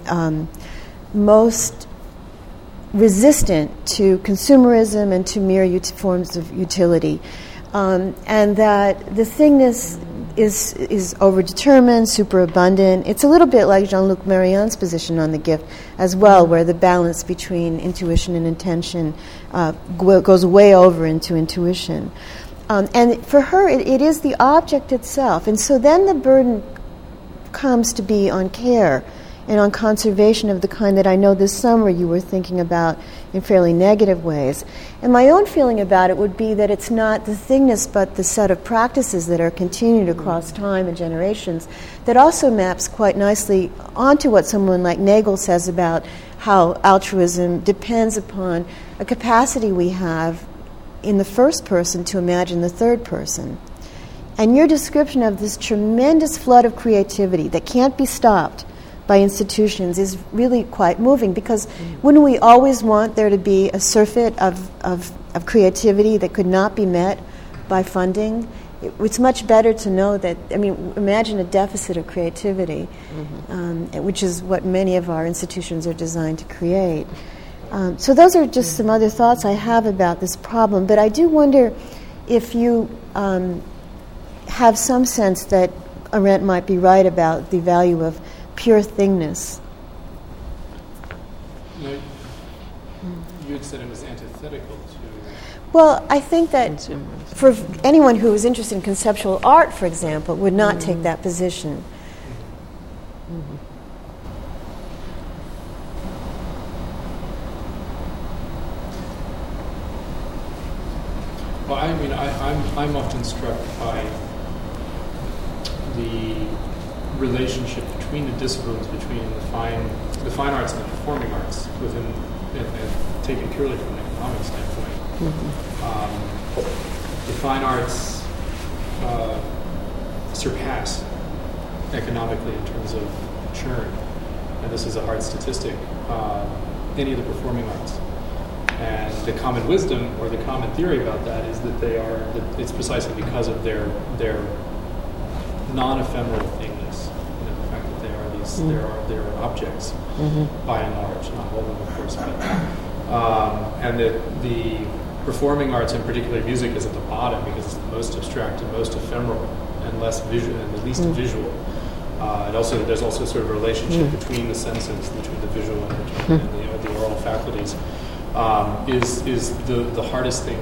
most resistant to consumerism and to mere forms of utility, and that the thingness is overdetermined, superabundant. It's a little bit like Jean-Luc Marianne's position on the gift as well, where the balance between intuition and intention goes way over into intuition. And for her, it is the object itself. And so then the burden comes to be on care and on conservation of the kind that I know this summer you were thinking about in fairly negative ways. And my own feeling about it would be that it's not the thingness but the set of practices that are continued across time and generations that also maps quite nicely onto what someone like Nagel says about how altruism depends upon a capacity we have in the first person to imagine the third person. And your description of this tremendous flood of creativity that can't be stopped by institutions is really quite moving, because wouldn't we always want there to be a surfeit of creativity that could not be met by funding? It's much better to know that, imagine a deficit of creativity, which is what many of our institutions are designed to create. So those are just some other thoughts I have about this problem, but I do wonder if you have some sense that Arendt might be right about the value of pure thingness. No, you had said it was antithetical to... Well, I think that for anyone who is interested in conceptual art, for example, would not take that position. Well, I'm often struck by the relationship between the disciplines, between the fine arts and the performing arts, within and taken purely from an economic standpoint. The fine arts surpass economically in terms of churn, and this is a hard statistic, any of the performing arts. And the common wisdom or the common theory about that is that it's precisely because of their non-ephemeral thingness. The fact that they are these, they are objects by and large, not all of them, of course, but and that the performing arts, and particularly music, is at the bottom because it's the most abstract and most ephemeral and less visual and the least visual. There's also sort of a relationship between the senses, between the visual and the oral faculties. Is the hardest thing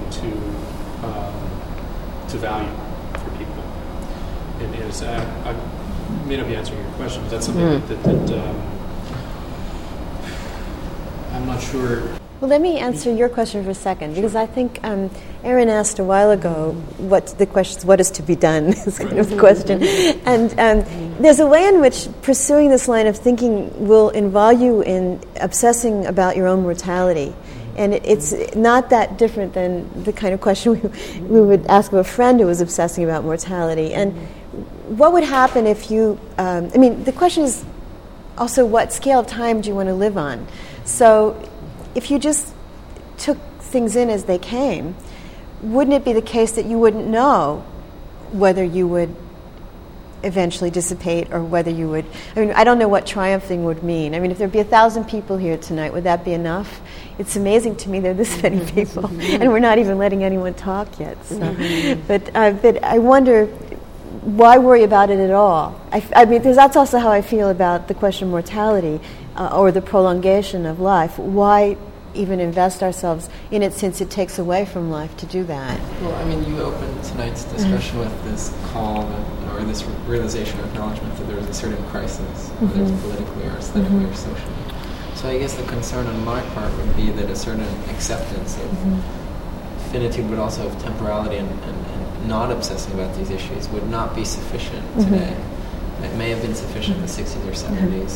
to value for people. And I may not be answering your question, but that's something that I'm not sure. Well, let me answer your question for a second, because I think Aaron asked a while ago what is to be done, is kind of the question. And there's a way in which pursuing this line of thinking will involve you in obsessing about your own mortality. And it's not that different than the kind of question we would ask of a friend who was obsessing about mortality. And what would happen if you, the question is also what scale of time do you want to live on? So if you just took things in as they came, wouldn't it be the case that you wouldn't know whether you would eventually dissipate or whether you would... I don't know what triumphing would mean. If there'd be 1,000 people here tonight, would that be enough? It's amazing to me there are this many people, and we're not even letting anyone talk yet. So. But I wonder, why worry about it at all? I mean, because that's also how I feel about the question of mortality or the prolongation of life. Why even invest ourselves in it, since it takes away from life to do that? Well, I mean, you opened tonight's discussion with this call or this realization or acknowledgement that there is a certain crisis, whether it's politically or aesthetically or socially. So I guess the concern on my part would be that a certain acceptance of finitude, but also of temporality and not obsessing about these issues would not be sufficient today. It may have been sufficient in the 60s or 70s,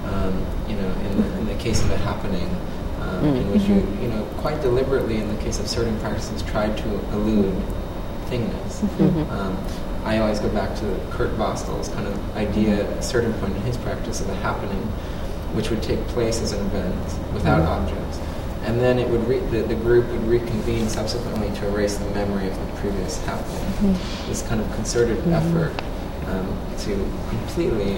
in the case of a happening, in which you quite deliberately, in the case of certain practices, tried to elude thingness. I always go back to Kurt Vostell's kind of idea at a certain point in his practice of a happening, which would take place as an event without objects. And then it would the group would reconvene subsequently to erase the memory of the previous happening. This kind of concerted effort to completely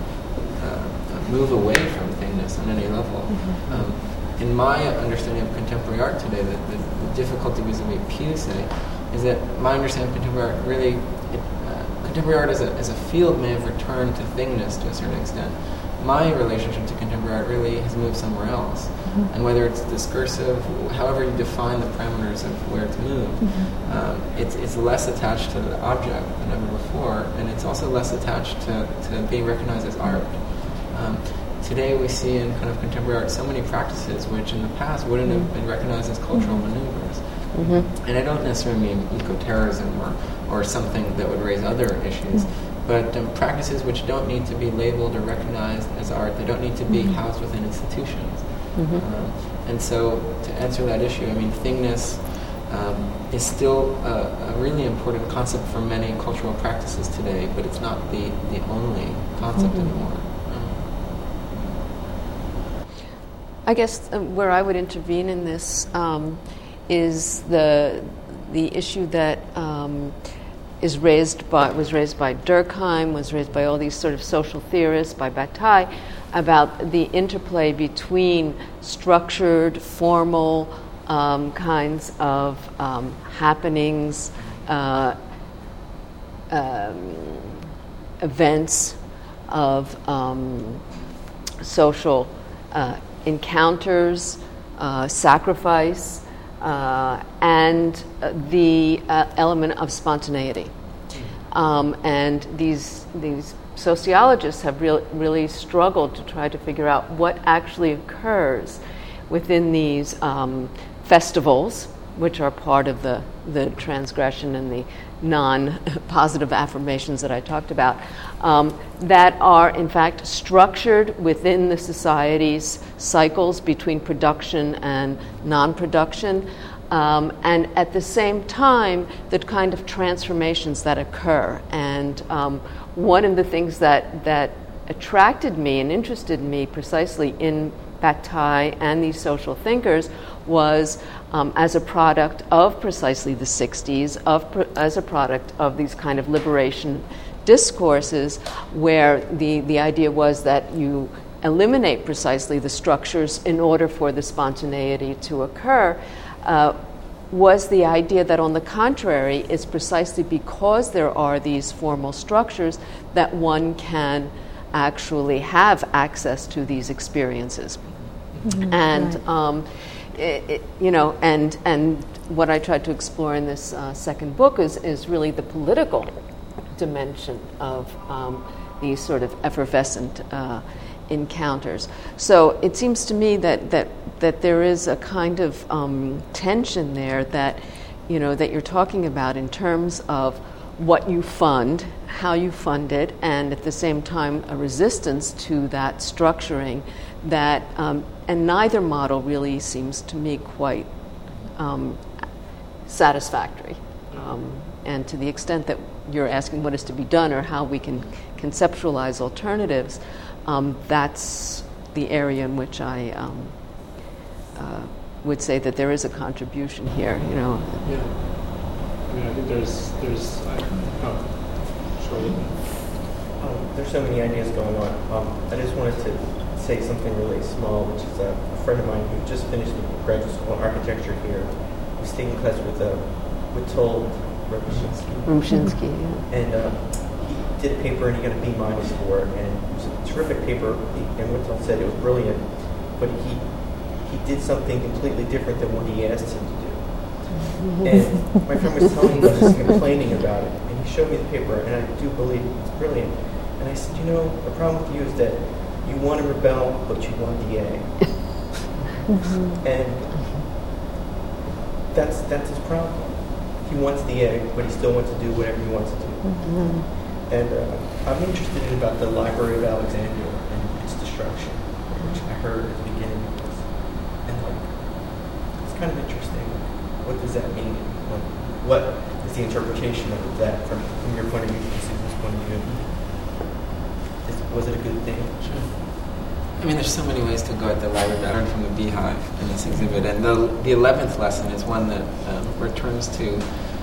move away from thingness on any level. In my understanding of contemporary art today, the difficulty vis-a-vis Piusset is that my understanding of contemporary art really, contemporary art as a field may have returned to thingness to a certain extent. My relationship to contemporary art really has moved somewhere else. And whether it's discursive, however you define the parameters of where it's moved, it's less attached to the object than ever before, and it's also less attached to being recognized as art. Today we see in kind of contemporary art so many practices which in the past wouldn't have been recognized as cultural maneuvers. And I don't necessarily mean eco-terrorism or something that would raise other issues, but practices which don't need to be labeled or recognized as art. They don't need to be housed within institutions. And so to answer that issue, I mean, thingness is still a really important concept for many cultural practices today, but it's not the only concept anymore. I guess where I would intervene in this is the issue that was raised by Durkheim, was raised by all these sort of social theorists, by Bataille, about the interplay between structured, formal kinds of happenings, events of social encounters, sacrifice, and the element of spontaneity. And these sociologists have really struggled to try to figure out what actually occurs within these festivals, which are part of the transgression and the non-positive affirmations that I talked about, that are in fact structured within the society's cycles between production and non-production, and at the same time the kind of transformations that occur. And one of the things that attracted me and interested me precisely in Bataille and these social thinkers was as a product of precisely the 60s, as a product of these kind of liberation discourses, where the idea was that you eliminate precisely the structures in order for the spontaneity to occur, was the idea that, on the contrary, it's precisely because there are these formal structures that one can actually have access to these experiences. And and what I tried to explore in this second book is really the political dimension of these sort of effervescent encounters. So it seems to me that there is a kind of tension there that you're talking about in terms of what you fund, how you fund it, and at the same time a resistance to that structuring that, and neither model really seems to me quite satisfactory. And to the extent that you're asking what is to be done or how we can conceptualize alternatives, that's the area in which I would say that there is a contribution here. Yeah. I mean, I think there's there's so many ideas going on. I just wanted to say something really small, which is a friend of mine who just finished graduate school in architecture here, who's taking class with Witold Rupczynski. Yeah. And did a paper and he got a B- for it, and it was a terrific paper. And Whittle said it was brilliant, but he did something completely different than what he asked him to do. And my friend was telling me this, complaining about it, and he showed me the paper, and I do believe it's brilliant. And I said, the problem with you is that you want to rebel, but you want the A. And that's his problem. He wants the A, but he still wants to do whatever he wants to do. And I'm interested about the Library of Alexandria and its destruction, which I heard at the beginning of this. And it's kind of interesting. What does that mean? What is the interpretation of that from your point of view, from Susan's point of view? Was it a good thing? Sure. I mean, there's so many ways to go at the library. I learned from the Beehive in this exhibit. And the 11th lesson is one that returns to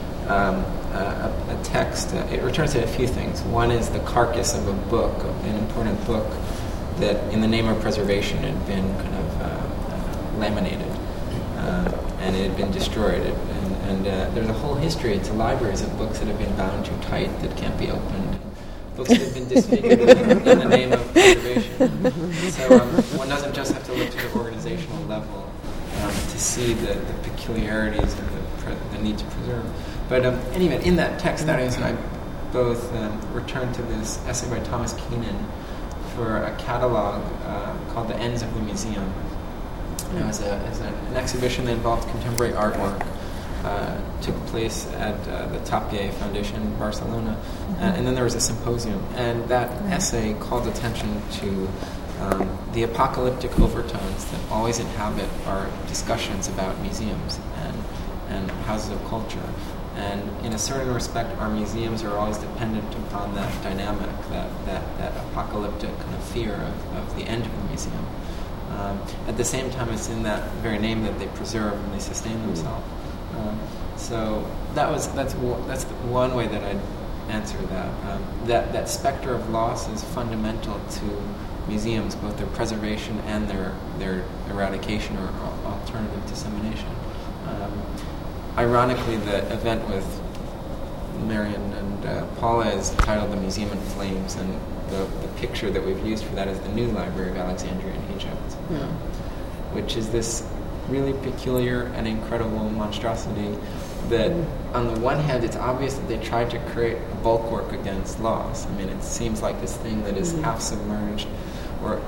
a text. It returns to a few things. One is the carcass of a book, an important book that, in the name of preservation, had been kind of laminated. And it had been destroyed. And there's a whole history to libraries of books that have been bound too tight that can't be opened. Books that have been disfigured in the name of preservation. So one doesn't just have to look to the organizational level to see the peculiarities and the need to preserve. But anyway, in that text, Thaddeus and I both returned to this essay by Thomas Keenan for a catalog called The Ends of the Museum. It was an exhibition that involved contemporary artwork. Took place at the Tapier Foundation in Barcelona, and then there was a symposium, and that essay called attention to the apocalyptic overtones that always inhabit our discussions about museums and houses of culture. And in a certain respect, our museums are always dependent upon that dynamic, that apocalyptic kind of fear of the end of the museum. At the same time, it's in that very name that they preserve and they sustain themselves. So that's one way that I'd answer that. That specter of loss is fundamental to museums, both their preservation and their eradication or alternative dissemination. Ironically, the event with Marion and Paula is titled "The Museum in Flames," and the picture that we've used for that is the new Library of Alexandria in Egypt, which is this really peculiar and incredible monstrosity that, on the one hand, it's obvious that they tried to create a bulwark against loss. I mean, it seems like this thing that is half submerged or,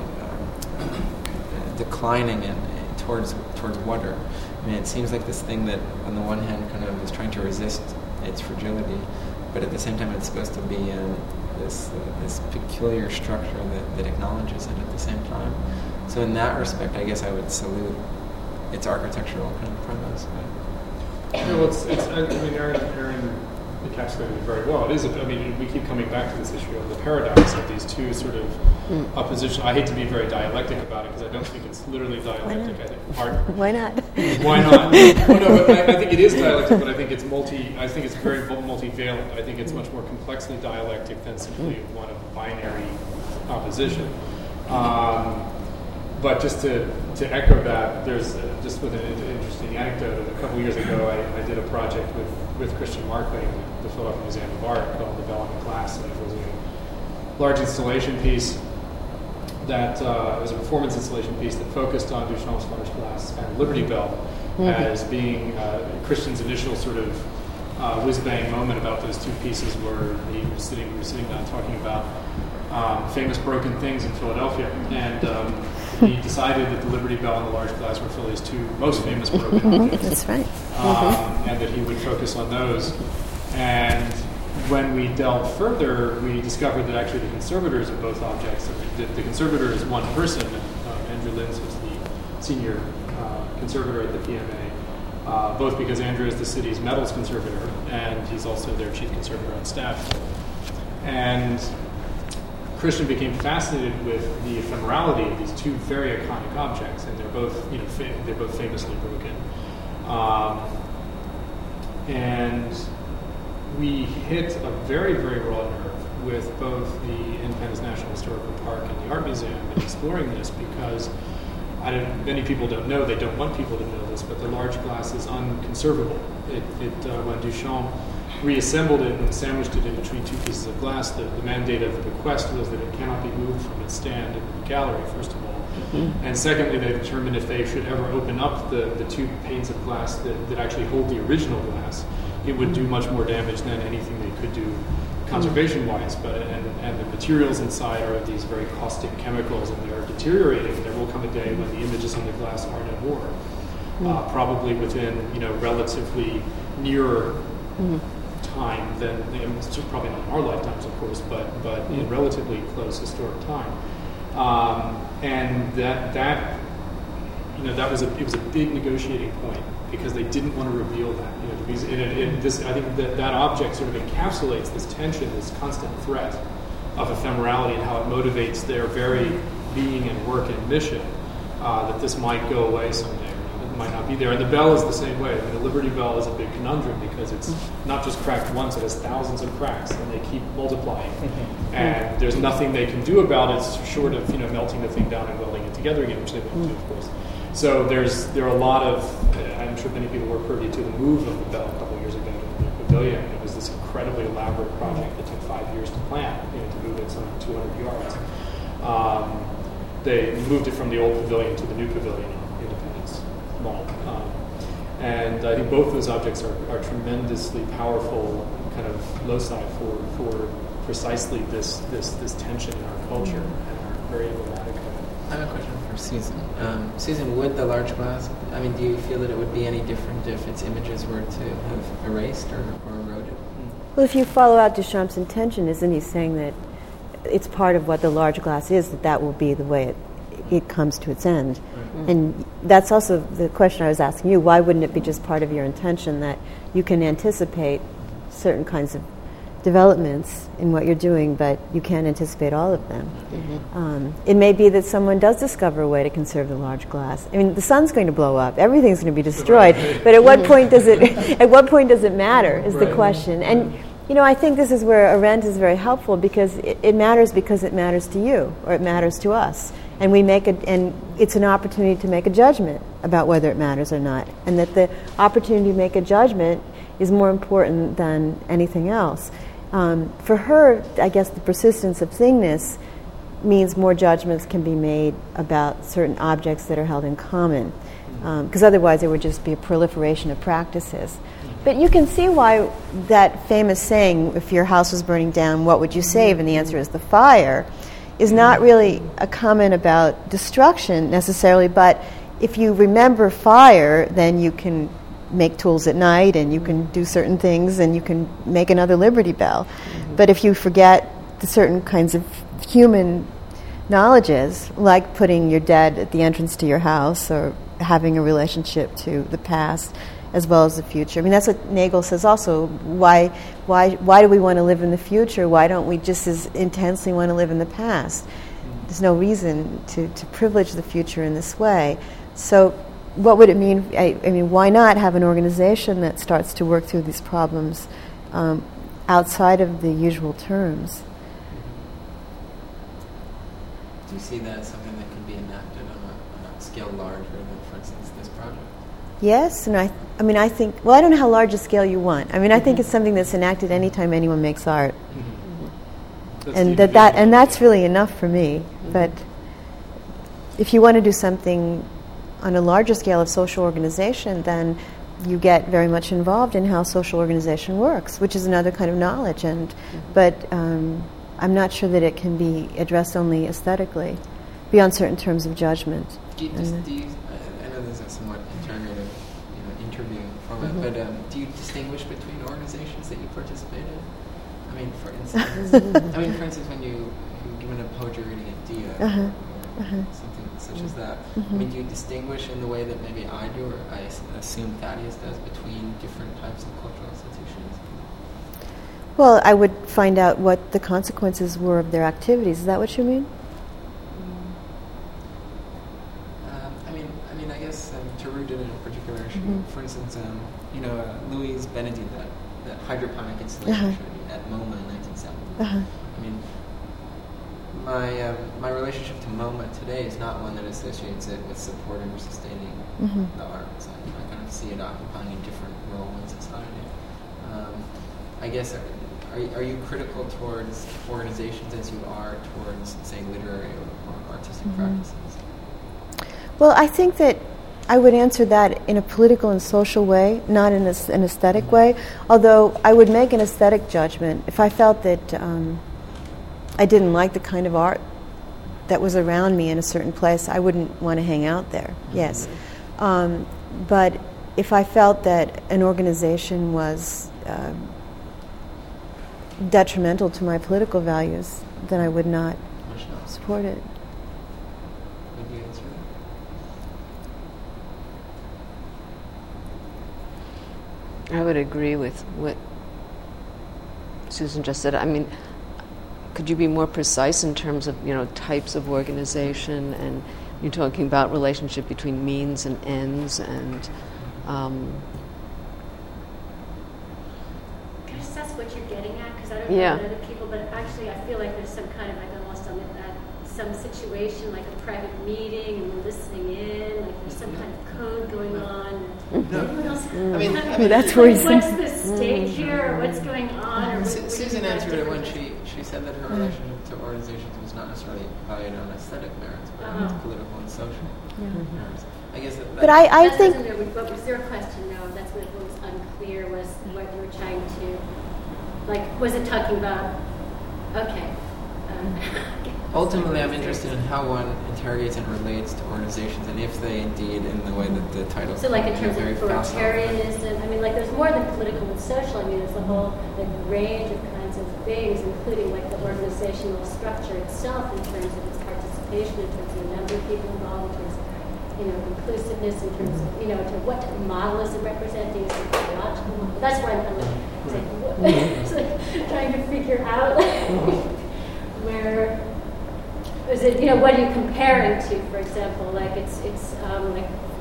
declining towards water. I mean, it seems like this thing that, on the one hand, kind of is trying to resist its fragility, but at the same time, it's supposed to be this peculiar structure that acknowledges it at the same time. So in that respect, I guess I would salute its architectural kind of premise. Aaron encapsulated it very well. It is. We keep coming back to this issue of the paradox of these two sort of opposition. I hate to be very dialectic about it because I don't think it's literally dialectic. I think Why not? Why not? Well, no, but I think it is dialectic, but I think it's very multivalent. I think it's much more complexly dialectic than simply one of binary opposition. But just to echo that, there's just with an interesting anecdote. A couple years ago, I did a project with Christian Markling at the Philadelphia Museum of Art called Development Class, and it was a large installation piece that was a performance installation piece that focused on Duchamp's Large Glass and Liberty Bell as being Christian's initial sort of whiz-bang moment about those two pieces, where we were sitting down talking about famous broken things in Philadelphia, and he decided that the Liberty Bell and the Large Glass were Philly's two most famous broken objects. That's right. And that he would focus on those. And when we delved further, we discovered that actually the conservators of both objects, the conservator is one person. Andrew Linz was the senior conservator at the PMA, both because Andrew is the city's metals conservator, and he's also their chief conservator on staff. And Christian became fascinated with the ephemerality of these two very iconic objects, and they're both, they're both famously broken. And we hit a very, very raw nerve with both the Independence National Historical Park and the Art Museum in exploring this, because many people don't know, they don't want people to know this, but the Large Glass is unconservable. When Duchamp reassembled it and sandwiched it in between two pieces of glass, the mandate of the bequest was that it cannot be moved from its stand in the gallery, first of all. And secondly, they determined if they should ever open up the two panes of glass that actually hold the original glass, it would do much more damage than anything they could do conservation-wise. And the materials inside are these very caustic chemicals, and they're deteriorating. There will come a day when the images on the glass are no more, probably within relatively nearer time than it's probably not in our lifetimes, of course, but in relatively close historic time. And that was a big negotiating point because they didn't want to reveal that. I think that object sort of encapsulates this tension, this constant threat of ephemerality, and how it motivates their very being and work and mission. That this might go away someday, or it might not be there. And the bell is the same way. The Liberty Bell is a big conundrum because it's not just cracked once; it has thousands of cracks, and they keep multiplying. And there's nothing they can do about it, short of melting the thing down and welding it together again, which they won't do, of course. So there are a lot of. I'm sure many people were privy to the move of the bell a couple of years ago to the new pavilion. It was this incredibly elaborate project that took 5 years to plan, to move it some 200 yards. They moved it from the old pavilion to the new pavilion in Independence Mall. And I think both those objects are tremendously powerful kind of loci for precisely this tension in our culture and are very emblematic of it. I have a question for Susan. Susan, would the large glass, do you feel that it would be any different if its images were to have erased or eroded? Well, if you follow out Duchamp's intention, isn't he saying that it's part of what the large glass is, that will be the way it comes to its end? Right. And that's also the question I was asking you. Why wouldn't it be just part of your intention that you can anticipate certain kinds of developments in what you're doing, but you can't anticipate all of them? It may be that someone does discover a way to conserve the large glass. The sun's going to blow up, everything's going to be destroyed. But at what point does it matter? Is the question. And I think this is where Arendt is very helpful because it matters to you or it matters to us, and and it's an opportunity to make a judgment about whether it matters or not, and that the opportunity to make a judgment is more important than anything else. For her, I guess the persistence of thingness means more judgments can be made about certain objects that are held in common, because otherwise there would just be a proliferation of practices. But you can see why that famous saying, if your house was burning down, what would you save? And the answer is the fire, is not really a comment about destruction necessarily, but if you remember fire, then you can make tools at night and you can do certain things and you can make another Liberty Bell. But if you forget the certain kinds of human knowledges, like putting your dead at the entrance to your house or having a relationship to the past as well as the future. That's what Nagel says also. Why do we want to live in the future? Why don't we just as intensely want to live in the past? There's no reason to privilege the future in this way. So what would it mean? Why not have an organization that starts to work through these problems outside of the usual terms? Do you see that as something that can be enacted on a scale larger than, for instance, this project? Yes, and I think, I don't know how large a scale you want. I think it's something that's enacted anytime anyone makes art. And that's really enough for me. But if you want to do something on a larger scale of social organization, then you get very much involved in how social organization works, which is another kind of knowledge. But I'm not sure that it can be addressed only aesthetically, beyond certain terms of judgment. I know this is a somewhat interrogative, interview format, but do you distinguish between organizations that you participate in? For instance, when you're given a poetry reading at DIA, something such as that. Do you distinguish in the way that maybe I do, or I assume Thaddeus does, between different types of cultural institutions? Well, I would find out what the consequences were of their activities. Is that what you mean? I guess to root it in a particular issue. For instance, Louise Benedit, that hydroponic installation at MoMA in 1970. My relationship to MoMA today is not one that associates it with supporting or sustaining the arts. I kind of see it occupying a different role in society. I guess, are you critical towards organizations as you are towards, say, literary or artistic practices? Well, I think that I would answer that in a political and social way, not in an aesthetic way, although I would make an aesthetic judgment. If I felt that I didn't like the kind of art that was around me in a certain place, I wouldn't want to hang out there, yes. But if I felt that an organization was detrimental to my political values, then I would not support it. Would you answer that? I would agree with what Susan just said. I mean, could you be more precise in terms of, types of organization, and you're talking about relationship between means and ends, and Can I just ask what you're getting at? Because I don't know what other people, but actually I feel like there's some kind of, like almost some situation, like a private meeting, and we're listening in, like there's some kind of code going on. Anyone else? I mean, that's where he's what's the stage here, or what's going on? Or Susan answered it when she said that her relationship to organizations was not necessarily valued on aesthetic merits, but on political and social merits. I guess but I think... What was your question, though? That's what was unclear, was what you were trying to... was it talking about... Okay. Ultimately, I'm interested in how one interrogates and relates to organizations, and if they indeed, in the way that the title... So, in terms of authoritarianism, there's more than political and social. There's a whole range of kinds of things, including the organizational structure itself, in terms of its participation, in terms of the number of people involved, in terms of inclusiveness, in terms of to what model is it representing? Is it biological model? That's why I'm trying to figure out where. Is it, what are you comparing to, for example? It's I don't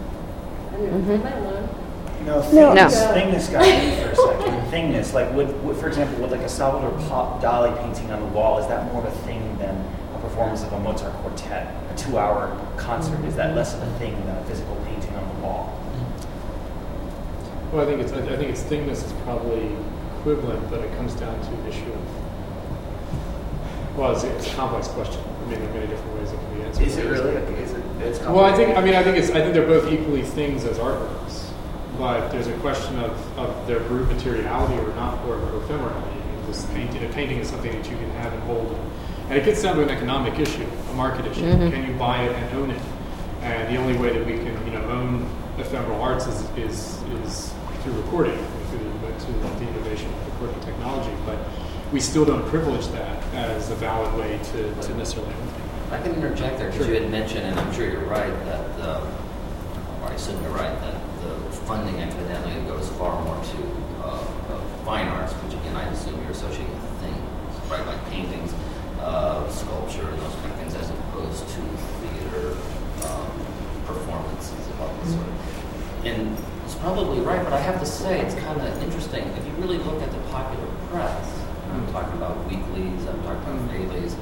know, am I alone? No. Thingness got me for a second. Thingness, would, for example, would a Salvador Dali painting on the wall, is that more of a thing than a performance of a Mozart quartet, a 2-hour concert? Is that less of a thing than a physical painting on the wall? Well, I think its thingness is probably equivalent, but it comes down to an issue of. Well, it's a complex question. There are many different ways it can be answered. Is it really? It's well, I think they're both equally things as artworks, but there's a question of their brute materiality or not, or ephemerality. This painting is something that you can have and hold, and it gets down to an economic issue, a market issue. Mm-hmm. Can you buy it and own it? And the only way that we can, own ephemeral arts is through recording, through the innovation of recording technology, but. We still don't privilege that as a valid way to necessarily own things. I can interject there, because you had mentioned, and I'm sure you're right, that, or I assume you're right, that the funding evidently goes far more to fine arts, which again I assume you're associating with things, right, like paintings, sculpture, and those kind of things, as opposed to theater, performances, and all this sort of. And it's probably right, but I have to say it's kind of interesting. If you really look at the popular press, I'm talking about weeklies, I'm talking about dailies.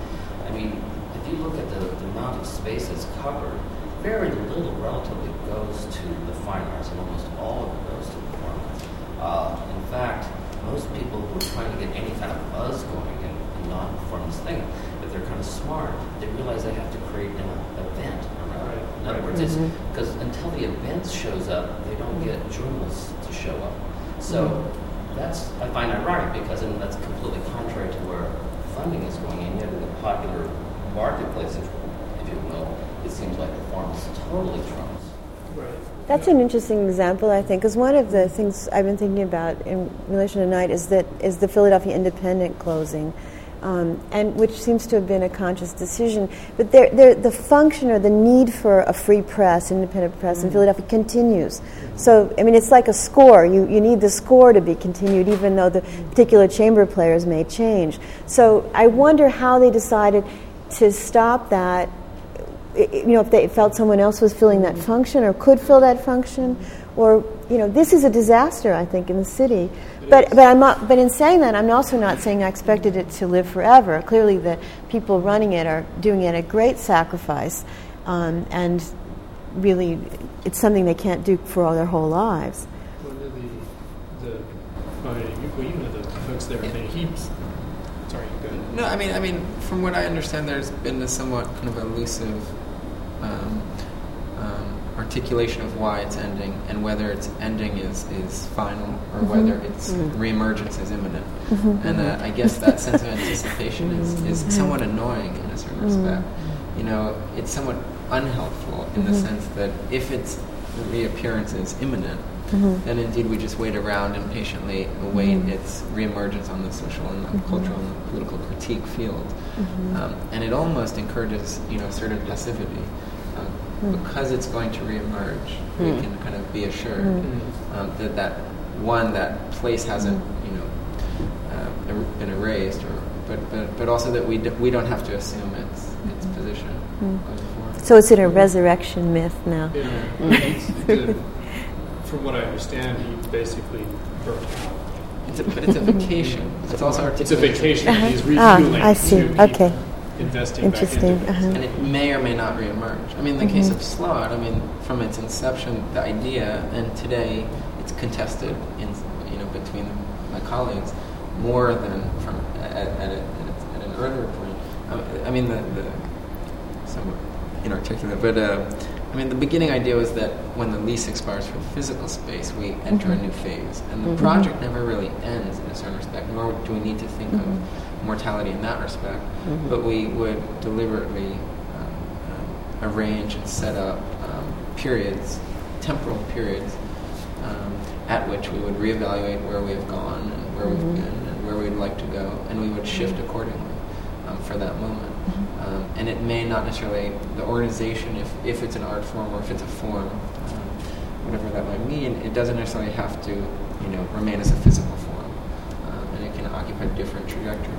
If you look at the amount of space that's covered, very little relatively goes to the fine arts, and almost all of it goes to performance. In fact, most people who are trying to get any kind of buzz going in non-performance thing, if they're kind of smart, they realize they have to create an event around it. In other words, it's because until the event shows up, they don't get journalists to show up. So. I find ironic, because that's completely contrary to where funding is going, and yet in the popular marketplace, if you will, it seems like performance totally trumps. Right. That's an interesting example, I think, because one of the things I've been thinking about in relation to Night is the Philadelphia Independent closing, and which seems to have been a conscious decision. But the function or the need for a free press, independent press in Philadelphia continues. So, it's like a score. You need the score to be continued, even though the particular chamber players may change. So I wonder how they decided to stop that, if they felt someone else was filling that function or could fill that function. Or, this is a disaster, I think, in the city. But in saying that, I'm also not saying I expected it to live forever. Clearly, the people running it are doing it at great sacrifice, and really, it's something they can't do for all their whole lives. Even the folks there. Sorry, go ahead. No, I mean, from what I understand, there's been a somewhat kind of elusive articulation of why it's ending and whether its ending is final or whether its reemergence is imminent. And I guess that sense of anticipation is somewhat annoying in a certain respect. You know, it's somewhat unhelpful in the sense that if its reappearance is imminent, then indeed we just wait around and patiently await its reemergence on the social and the cultural and the political critique field. And it almost encourages, certain passivity. Because it's going to reemerge, we can kind of be assured that place hasn't, been erased, but also that we don't have to assume its position going forward. So it's in a resurrection myth now. From what I understand, he basically burnt out. It's a vacation. It's also it's a vacation. He's refueling. I see. Okay. Investing Interesting. back into And it may or may not reemerge. I mean, in the case of Slot, from its inception, the idea, and today it's contested between my colleagues more than from at an earlier point. The somewhat inarticulate, but the beginning idea was that when the lease expires for physical space, we enter a new phase, and the project never really ends in a certain respect. Nor do we need to think of mortality in that respect, but we would deliberately arrange and set up temporal periods, at which we would reevaluate where we have gone and where we've been and where we'd like to go, and we would shift accordingly for that moment. And it may not necessarily, the organization, if it's an art form or if it's a form, whatever that might mean, it doesn't necessarily have to, remain as a physical form, and it can occupy different trajectories.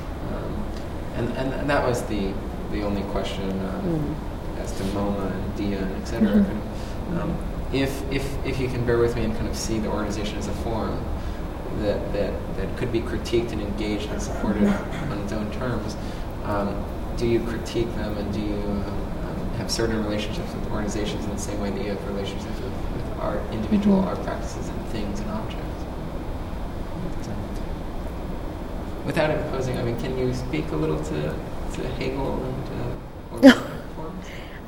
And that was the only question as to MoMA and DIA and et cetera. If you can bear with me and kind of see the organization as a form that could be critiqued and engaged and supported on its own terms, do you critique them, and do you have certain relationships with organizations in the same way that you have relationships with art, individual art practices and things and objects? So, without imposing, can you speak a little to Hegel and organic forms?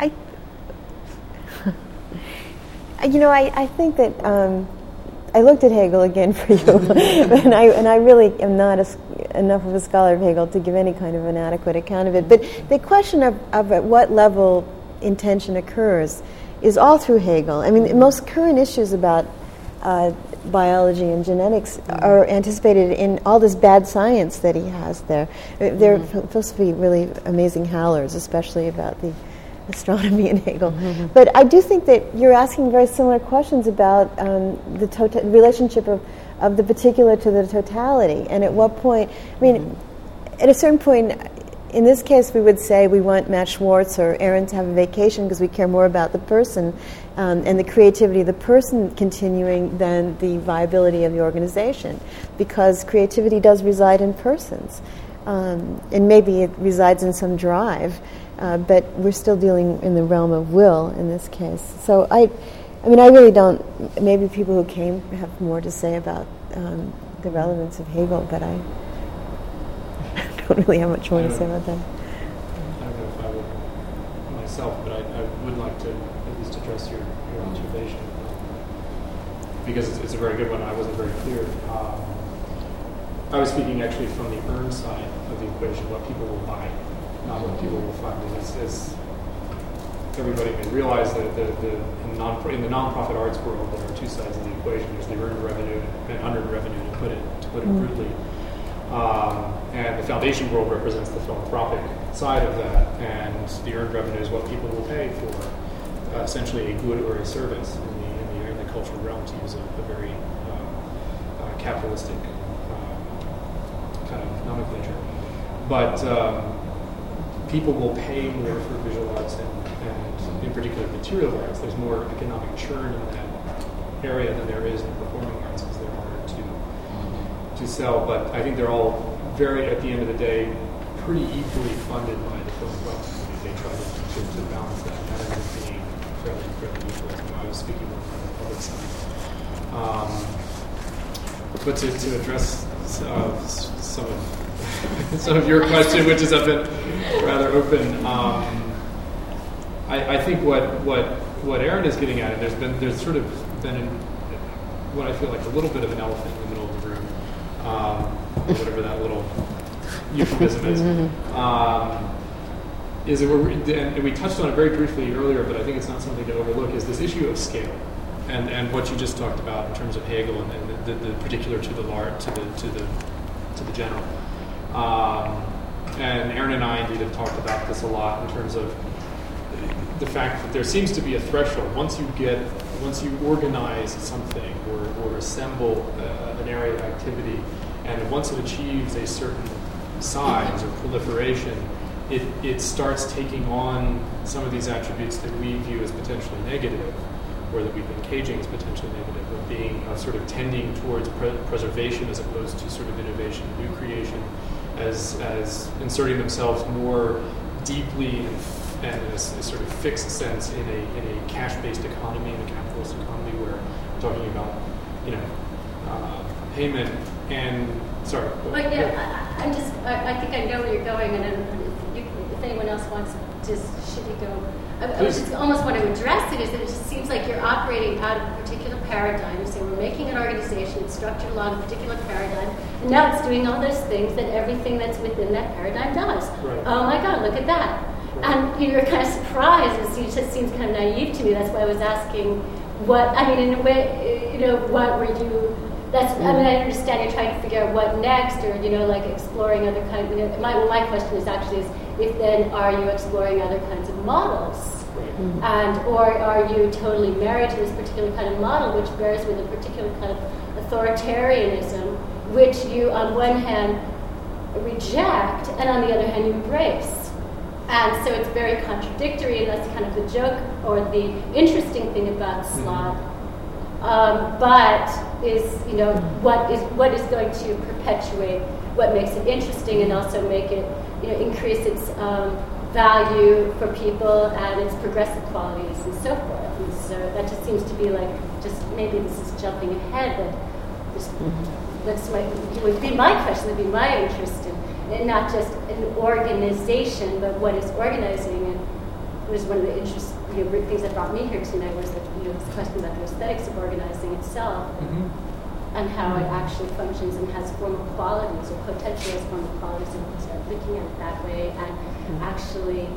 I think that I looked at Hegel again for you, and I really am not enough of a scholar of Hegel to give any kind of an adequate account of it. But the question of at what level intention occurs is all through Hegel. The most current issues about biology and genetics are anticipated in all this bad science that he has there. They're supposed to be really amazing howlers, especially about the astronomy in Hegel. But I do think that you're asking very similar questions about the relationship of the particular to the totality, and at what point, at a certain point, in this case we would say we want Matt Schwartz or Aaron to have a vacation because we care more about the person and the creativity of the person continuing than the viability of the organization, because creativity does reside in persons, and maybe it resides in some drive, but we're still dealing in the realm of will in this case. So I really don't. Maybe people who came have more to say about the relevance of Hegel, but I don't really have much more to say about that. I don't know if I would myself, but I would like to at least address your observation, because it's a very good one. I wasn't very clear. I was speaking actually from the earn side of the equation, what people will buy, not what people will fund. And as everybody may realize, that in the nonprofit arts world, there are two sides of the equation. There's the earned revenue and unearned revenue, to put it brutally. And the foundation world represents the philanthropic side of that, and the earned revenue is what people will pay for essentially a good or a service in the cultural realm, to use a very capitalistic kind of nomenclature. But people will pay more for visual arts and in particular material arts. There's more economic churn in that area than there is in performing arts, because they're harder to sell. But I think they're all very, at the end of the day, pretty equally funded by the philanthropic community. They try to balance that pattern of being fairly equal. I was speaking from the public side. But to address some of your question, which has been rather open, I think what Aaron is getting at, and there's sort of been what I feel like a little bit of an elephant in the middle of the room, whatever that little euphemism is. Is that and we touched on it very briefly earlier, but I think it's not something to overlook, is this issue of scale. And what you just talked about in terms of Hegel and the particular to the large, to the general. And Aaron and I indeed have talked about this a lot in terms of the fact that there seems to be a threshold. Once you organize something or assemble an area of activity, and once it achieves a certain size or proliferation, it starts taking on some of these attributes that we view as potentially negative, or that we've been caging as potentially negative, of being sort of tending towards preservation as opposed to sort of innovation, new creation, as inserting themselves more deeply and in a sort of fixed sense in a cash-based economy, in a capitalist economy, where we're talking about payment and sorry. But yeah, I think I know where you're going, and if anyone else wants to, should you go? I just almost want to address it, is that it just seems like you're operating out of a particular paradigm. You say we're making an organization, it's structured along a particular paradigm, and now it's doing all those things that everything that's within that paradigm does. Right. Oh my God, look at that. Right. And you're kind of surprised, it just seems kind of naive to me. That's why I was asking in a way, what were you... I understand you're trying to figure out what next, or like exploring other kinds. My question is actually if then are you exploring other kinds of models, and or are you totally married to this particular kind of model, which bears with a particular kind of authoritarianism, which you on one hand reject and on the other hand you embrace. And so it's very contradictory, and that's kind of the joke or the interesting thing about Slot. But is what is going to perpetuate what makes it interesting, and also make it increase its value for people and its progressive qualities and so forth. And so that just seems to be like, just maybe this is jumping ahead, but this would be my question, would be my interest in not just an organization, but what is organizing. And it was one of the things that brought me here tonight was that this question about the aesthetics of organizing itself, and how it actually functions and has formal qualities, or potentially has formal qualities, and start looking at it that way, and actually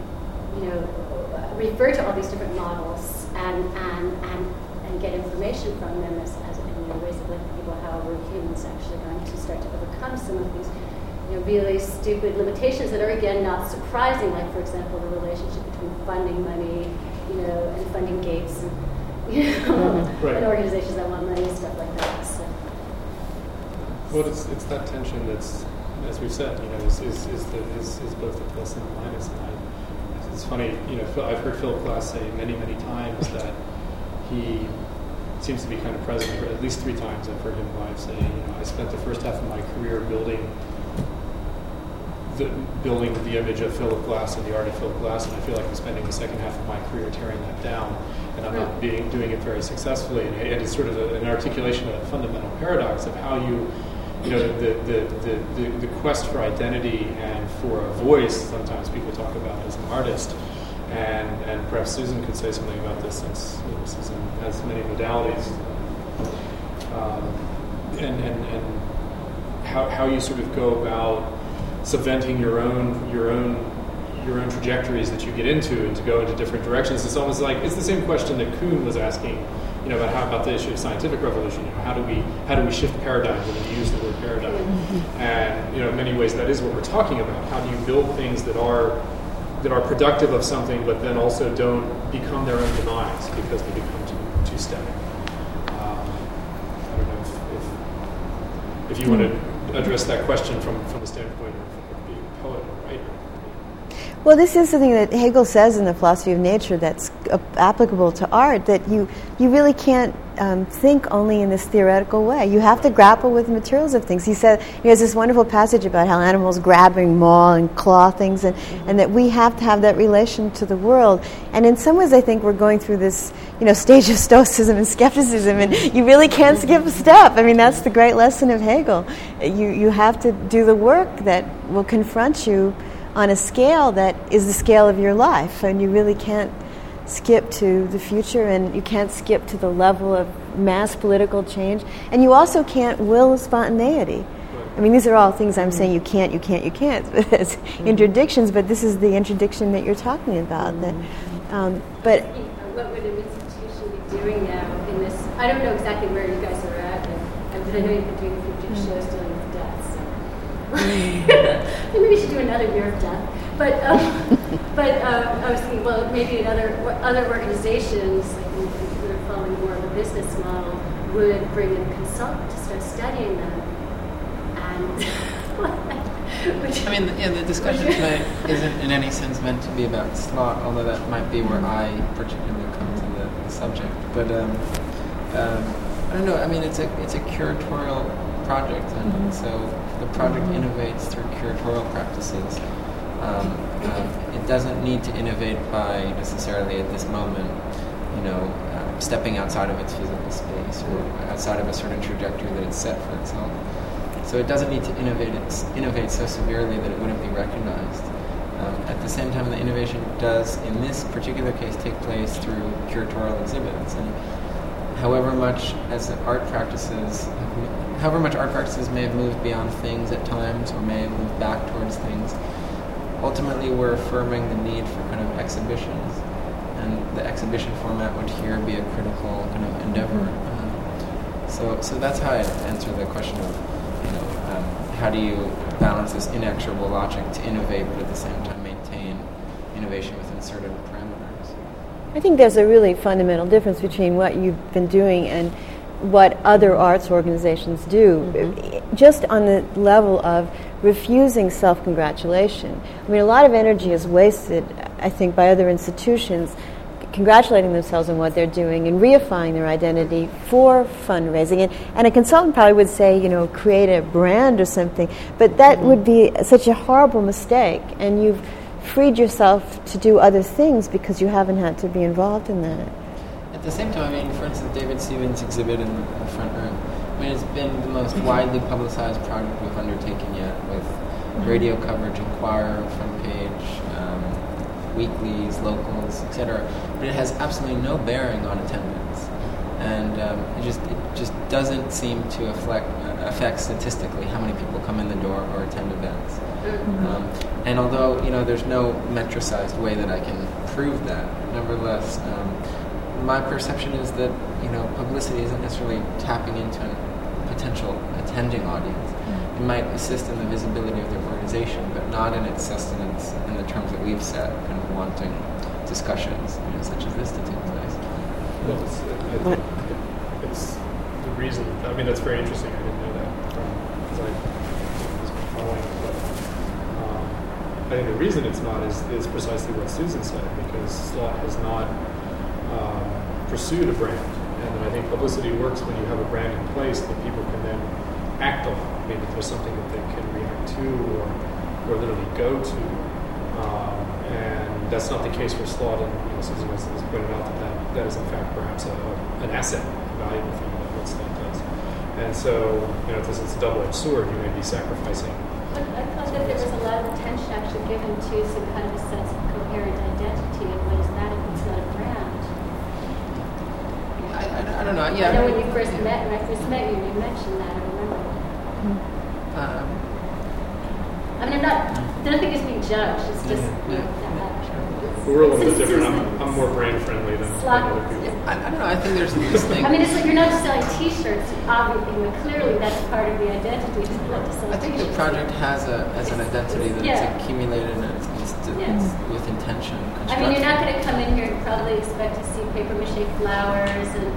refer to all these different models and get information from them as ways of letting people how we're humans actually going to start to overcome some of these really stupid limitations that are, again, not surprising, like, for example, the relationship between funding money, and funding gates, and, and organizations that want money and stuff like that. So. Well, it's that tension that's, as we've said, is both the plus and the minus. And it's funny, I've heard Philip Glass say many, many times that he seems to be kind of present, at least 3 times I've heard him live say, I spent the first half of my career building the image of Philip Glass and the art of Philip Glass, and I feel like I'm spending the second half of my career tearing that down, and I'm not doing it very successfully. And it's sort of an articulation of a fundamental paradox of how the quest for identity and for a voice, sometimes people talk about as an artist, and perhaps Susan could say something about this, since Susan has many modalities, and how you sort of go about subventing your own trajectories that you get into, and to go into different directions. It's almost like it's the same question that Kuhn was asking, about the issue of scientific revolution. How do we shift paradigms when we use the word paradigm? And in many ways that is what we're talking about. How do you build things that are productive of something, but then also don't become their own demise because they become too static? I don't know if you want to address that question from the standpoint of being a poet or writer. Well, this is something that Hegel says in the philosophy of nature that's applicable to art, that you really can't think only in this theoretical way. You have to grapple with the materials of things. He said, he has this wonderful passage about how animals grab and maul and claw things, and that we have to have that relation to the world. And in some ways, I think we're going through this, stage of stoicism and skepticism, and you really can't skip a step. I mean, that's the great lesson of Hegel. You have to do the work that will confront you on a scale that is the scale of your life, and you really can't skip to the future, and you can't skip to the level of mass political change, and you also can't will spontaneity. I mean, these are all things I'm saying you can't as interdictions, but this is the interdiction that you're talking about. That, but what would an institution be doing now in this? I don't know exactly where you guys are at, but I know you've been doing a few shows dealing with death, so maybe we should do another year of death. But I was thinking, well, maybe other organizations, like that are following more of a business model, would bring in consultants to start studying them. And the discussion tonight isn't in any sense meant to be about slot, although that might be where I particularly come to the subject. But I don't know. I mean, it's a curatorial project, and so the project innovates through curatorial practices. It doesn't need to innovate by necessarily at this moment, stepping outside of its physical space or outside of a certain trajectory that it's set for itself. So it doesn't need to innovate so severely that it wouldn't be recognized. At the same time, the innovation does, in this particular case, take place through curatorial exhibits. And however much art practices may have moved beyond things at times, or may have moved back towards things, ultimately we're affirming the need for kind of exhibitions, and the exhibition format would here be a critical kind of endeavor. So that's how I answer the question of, how do you balance this inexorable logic to innovate but at the same time maintain innovation within certain parameters? I think there's a really fundamental difference between what you've been doing and what other arts organizations do, just on the level of refusing self-congratulation. I mean, a lot of energy is wasted, I think, by other institutions congratulating themselves on what they're doing and reifying their identity for fundraising. And a consultant probably would say, create a brand or something, but that would be such a horrible mistake, and you've freed yourself to do other things because you haven't had to be involved in that. At the same time, I mean, for instance, David Stevens' exhibit in the front room, I mean, it's been the most widely publicized project we've undertaken yet, with radio coverage, Inquirer, front page, weeklies, locals, etc. But it has absolutely no bearing on attendance, and it just doesn't seem to affect statistically how many people come in the door or attend events. And although there's no metricized way that I can prove that, nevertheless, my perception is that publicity isn't necessarily tapping into a potential attending audience. It might assist in the visibility of their organization, but not in its sustenance in the terms that we've set, and wanting discussions such as this to take place. Well, it's the reason. I mean, that's very interesting. I didn't know that because I was following. But I think the reason it's not is precisely what Susan said, because Slot has not pursued a brand, and I think publicity works when you have a brand in place that people can then act on. Maybe there's something that they can react to or literally go to, and that's not the case for Slot. And Susan has pointed out that is in fact perhaps an asset, a valuable thing that what Slot does. And so, it's a double-edged sword. You may be sacrificing. But I thought that there was a lot of attention actually given to some kind of a sense of coherent identity, and what is that if it's not a brand? I don't know. Yeah. I know when I first met you, you mentioned that. I remember. I mean, nothing is being judged. It's just We're a little bit different. I'm more brand friendly than other people. I don't know. I think there's this thing. I mean, it's like you're not just selling T-shirts. Obviously, clearly that's part of the identity. Just like to sell I think the project has an identity that it's accumulated and it's with intention. I mean, you're not going to come in here and probably expect to see paper mache flowers and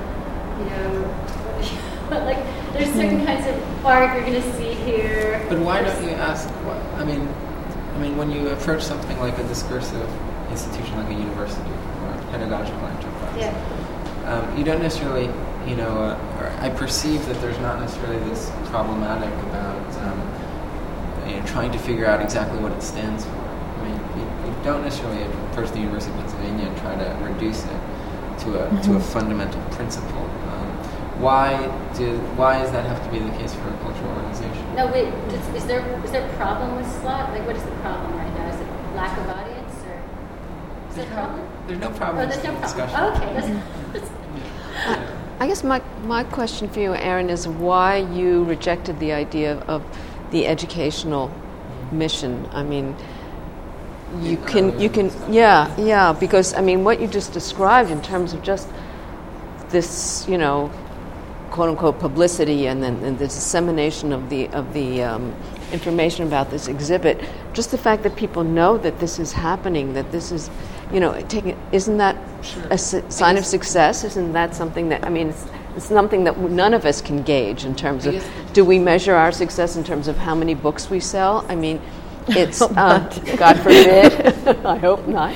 but like there's certain kinds of art you're going to see here. But why don't you ask? I mean, when you approach something like a discursive institution like a university or a pedagogical enterprise, you don't necessarily I perceive that there's not necessarily this problematic about trying to figure out exactly what it stands for. I mean, you don't necessarily approach the University of Pennsylvania and try to reduce it to a fundamental principle. Why does that have to be the case for a cultural organization? No, wait. Is there a problem with SLOT? Like, what is the problem right now? Is it lack of audience, or is there a problem? There's no problem. There's no discussion. problem. Okay. I guess my question for you, Aaron, is why you rejected the idea of the educational mission. I mean, you can, because I mean, what you just described in terms of just this, quote unquote publicity and then the dissemination of the information about this exhibit, just the fact that people know that this is happening, that this is, isn't that a sign of success? Isn't that something that, I mean, it's something that none of us can gauge in terms of, do we measure our success in terms of how many books we sell? I mean, it's, God forbid, I hope not.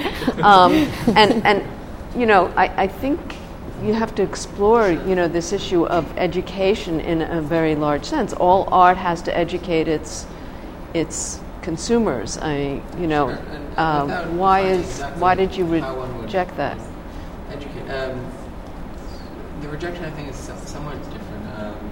I think you have to explore, this issue of education in a very large sense. All art has to educate its consumers. Why did you reject that? The rejection, I think, is somewhat different.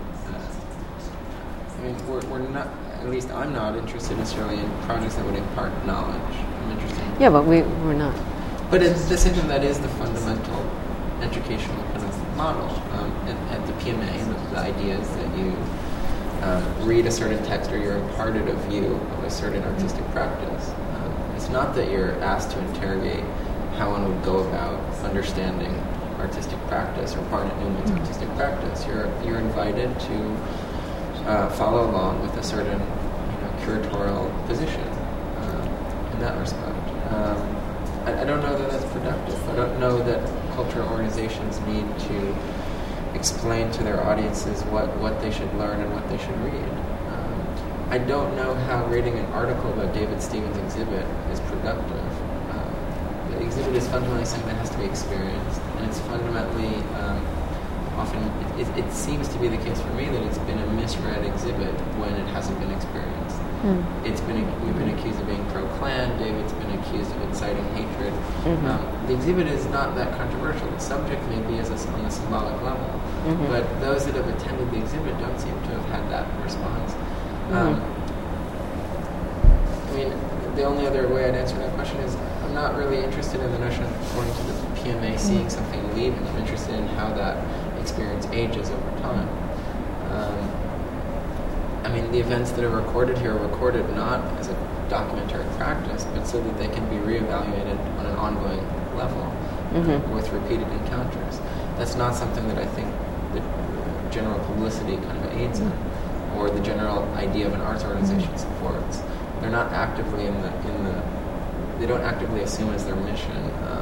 We're not. At least I'm not interested necessarily in projects that would impart knowledge. I'm interested. Yeah, but we're not. But at the same time, that is the fundamental educational kind of model at the PMA. The idea is that you read a certain text or you're imparted a view of a certain artistic practice. It's not that you're asked to interrogate how one would go about understanding artistic practice or Barnett Newman's artistic practice. You're invited to follow along with a certain curatorial position in that respect. I don't know that that's productive. I don't know that cultural organizations need to explain to their audiences what they should learn and what they should read. I don't know how reading an article about David Stevens' exhibit is productive. The exhibit is fundamentally something that has to be experienced, and it's fundamentally often, it seems to be the case for me that it's been a misread exhibit when it hasn't been experienced. We've been accused of being pro-Klan. David's been accused of inciting hatred. The exhibit is not that controversial. The subject may be on a symbolic level, but those that have attended the exhibit don't seem to have had that response. The only other way I'd answer that question is I'm not really interested in the notion of going to the PMA, seeing something and leaving. I'm interested in how that experience ages over time. The events that are recorded here are recorded not as a documentary practice, but so that they can be reevaluated on an ongoing level with repeated encounters. That's not something that I think the general publicity kind of aids in, or the general idea of an arts organization supports. They're not actively they don't actively assume as their mission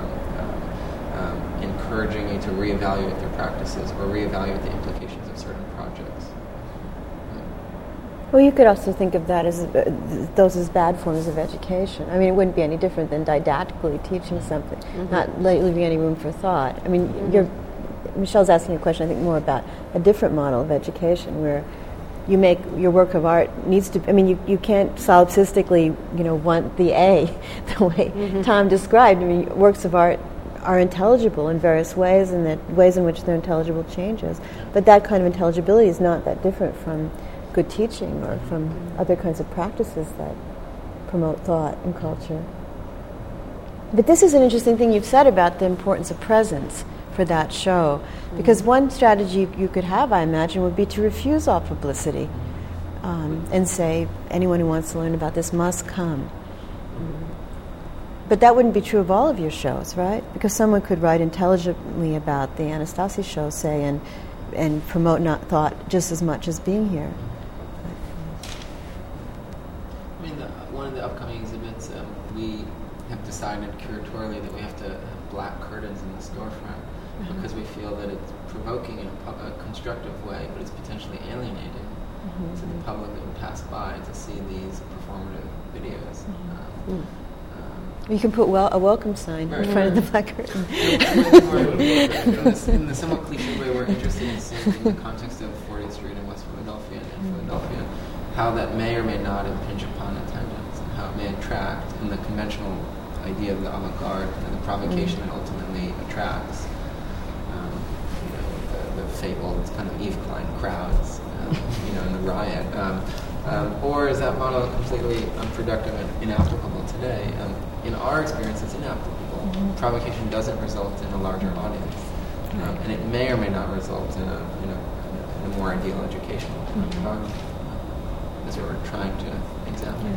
encouraging you to reevaluate their practices or reevaluate the implications of certain projects. Well, you could also think of that as those as bad forms of education. I mean, it wouldn't be any different than didactically teaching something, not leaving any room for thought. I mean, Michelle's asking a question, I think, more about a different model of education where you make your work of art needs to. I mean, you can't solipsistically, want the A, the way Tom described. I mean, works of art are intelligible in various ways, and the ways in which they're intelligible changes. But that kind of intelligibility is not that different from good teaching or from other kinds of practices that promote thought and culture. But this is an interesting thing you've said about the importance of presence for that show, because one strategy you could have, I imagine, would be to refuse all publicity and say anyone who wants to learn about this must come. But that wouldn't be true of all of your shows, right? Because someone could write intelligently about the Anastasi show, say, and promote not thought just as much as being here. One of the upcoming exhibits, we have decided curatorially that we have to have black curtains in the storefront because we feel that it's provoking in a constructive way, but it's potentially alienating to the public that would pass by to see these performative videos. You can put a welcome sign in front of the black curtain. In the somewhat cliche way, we're interested in seeing in the context of 40th Street in West Philadelphia and in Philadelphia, how that may or may not impinge upon attendance, and how it may attract, in the conventional idea of the avant-garde, and the provocation that ultimately attracts. The fabled kind of Eve Klein crowds, in the riot. Or is that model completely unproductive and inapplicable today? In our experience, it's inapplicable. Provocation doesn't result in a larger audience, and it may or may not result in a more ideal educational environment, as we're trying to examine.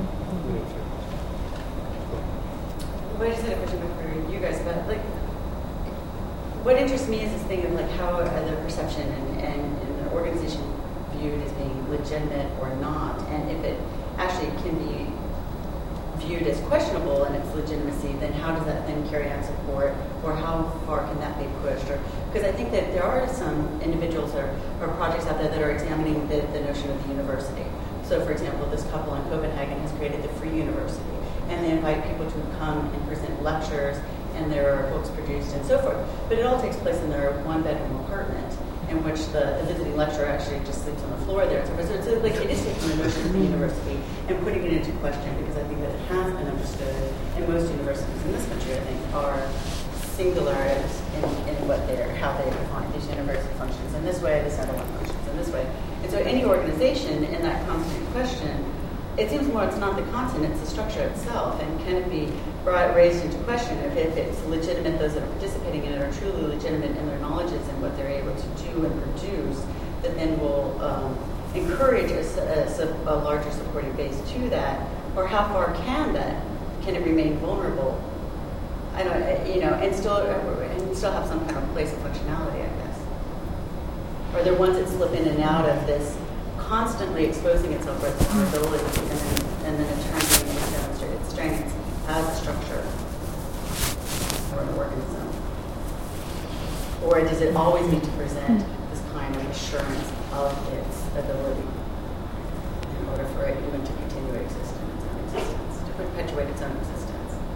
Well, I just had a question for you guys about what interests me is this thing of how the perception and the organization viewed as being legitimate or not, and if it actually can be viewed as questionable in its legitimacy, then how does that then carry on support, or how far can that be pushed? Because I think that there are some individuals or projects out there that are examining the notion of the university. So, for example, this couple in Copenhagen has created the Free University, and they invite people to come and present lectures, and there are books produced and so forth. But it all takes place in their one-bedroom apartment, in which the visiting lecturer actually just sleeps on the floor there. So it is taking the notion of the university and putting it into question, because I think that it has been understood, and most universities in this country, I think, are singular in how they define these university functions in this way, the Center one functions in this way. And so any organization in that constant question, it seems more it's not the content, it's the structure itself, and can it be raised into question if it's legitimate, those that are participating in it are truly legitimate in their knowledges and what they're able to do and produce, that then will encourage a larger supporting base to that, or how far can it remain vulnerable? I don't, and still have some kind of place of functionality, I guess. Are there ones that slip in and out of this constantly exposing itself for its vulnerability, and then it turns into demonstrate its strengths as a structure or an organism? Or does it always need to present this kind of assurance of its ability in order for it even to continue to exist in its own existence, to perpetuate its own existence?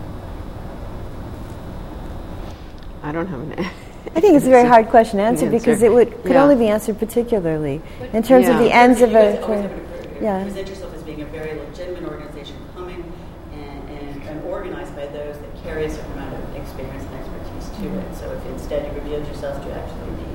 I don't have an I think it's a very hard question to answer because it could only be answered particularly in terms of the ends of a. Present yourself as being a very legitimate organization coming and organized by those that carry a certain amount of experience and expertise to it. So if instead you revealed yourself to actually be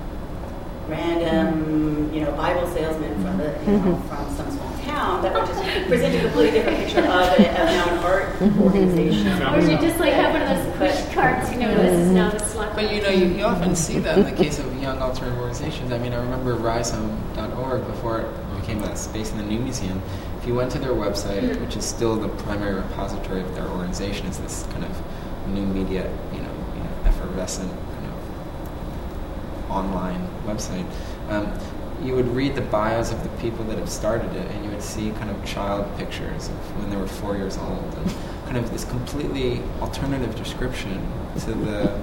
random, Bible salesman from from some small town, that would just present a completely different picture of now an art organization. Or you just have one of those push carts, this is now the slot. But you often see that in the case of young alternative organizations. I mean, I remember RiseHome.org before it became that space in the New Museum. If you went to their website, which is still the primary repository of their organization, is this kind of new media, effervescent kind of online website. You would read the bios of the people that have started it, and you would see kind of child pictures of when they were 4 years old, and kind of this completely alternative description to the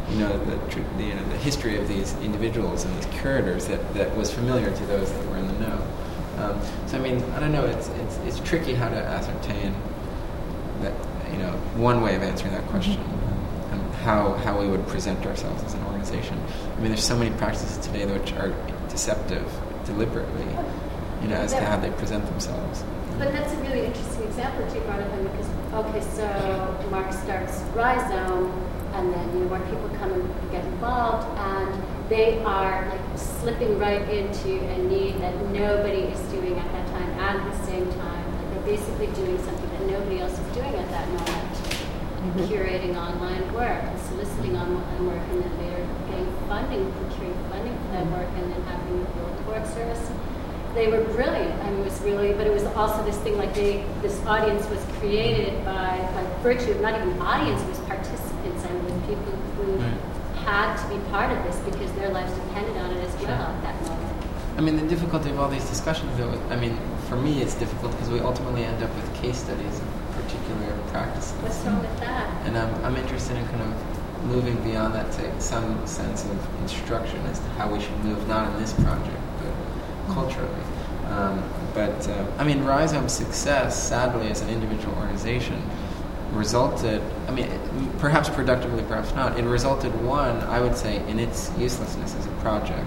history of these individuals and these curators that was familiar to those that were in the know. So I mean, I don't know. It's tricky how to ascertain that. One way of answering that question, and how we would present ourselves as an organization. I mean, there's so many practices today which are deceptive deliberately, as to how they present themselves. But that's a really interesting example that you brought up, because so Mark starts Rhizome, and then more people come and get involved, and they are slipping right into a need that nobody is doing at that time, and at the same time, they're basically doing something that nobody else is doing at that moment. Curating online work, and soliciting online work, and then they're getting funding, procuring funding for that work, and then having the World Court Service. They were brilliant. I mean, but it was also this thing this audience was created by virtue of not even audience, it was participants, and with people who had to be part of this because their lives depended on it as well at that moment. I mean, the difficulty of all these discussions, though, for me, it's difficult because we ultimately end up with case studies of particular practices. What's wrong with that? And I'm interested in kind of moving beyond that to some sense of instruction as to how we should move, not in this project, but culturally. Rhizome's success, sadly, as an individual organization, resulted, I mean, perhaps productively, perhaps not, it resulted, one, I would say, in its uselessness as a project.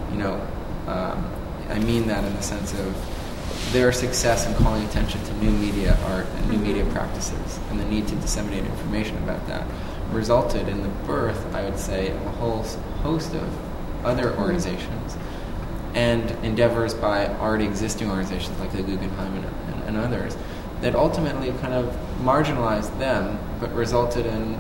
I mean that in the sense of their success in calling attention to new media art and new media practices and the need to disseminate information about that resulted in the birth, I would say, of a whole host of other organizations and endeavors by already existing organizations like the Guggenheim and others that ultimately kind of marginalized them, but resulted in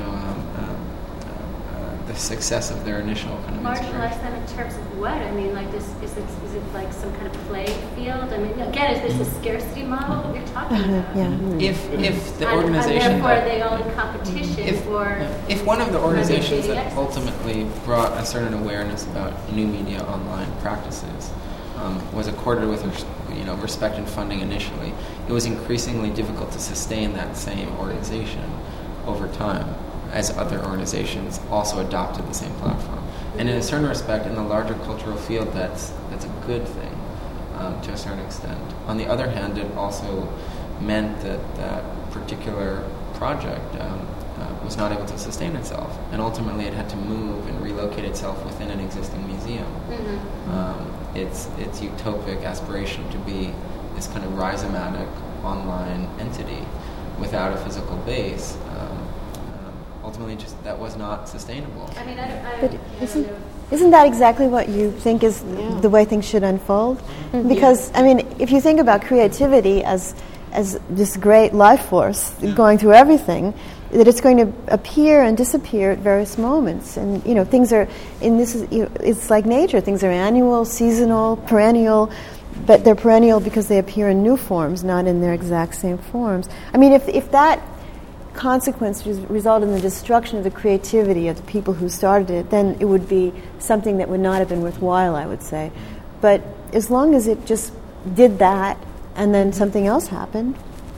the success of their initial kind of marginalize them in terms of what? I mean, like, is it like some kind of playing field? I mean, again, is this a scarcity model that you're talking about? Yeah. If the organization, and therefore, are they all in competition if one of the organizations that ultimately brought a certain awareness about new media online practices was accorded with respect and funding initially, it was increasingly difficult to sustain that same organization over time as other organizations also adopted the same platform. And in a certain respect, in the larger cultural field, that's a good thing to a certain extent. On the other hand, it also meant that particular project was not able to sustain itself, and ultimately it had to move and relocate itself within an existing museum. Mm-hmm. Its utopic aspiration to be this kind of rhizomatic online entity without a physical base, ultimately just that was not sustainable. I mean, I but isn't that exactly what you think is the way things should unfold? Mm-hmm. Because, I mean, if you think about creativity as this great life force going through everything, that it's going to appear and disappear at various moments. And, things are, it's like nature. Things are annual, seasonal, perennial, but they're perennial because they appear in new forms, not in their exact same forms. I mean, if that consequence resulted in the destruction of the creativity of the people who started it, then it would be something that would not have been worthwhile, I would say. But as long as it just did that and then something else happened,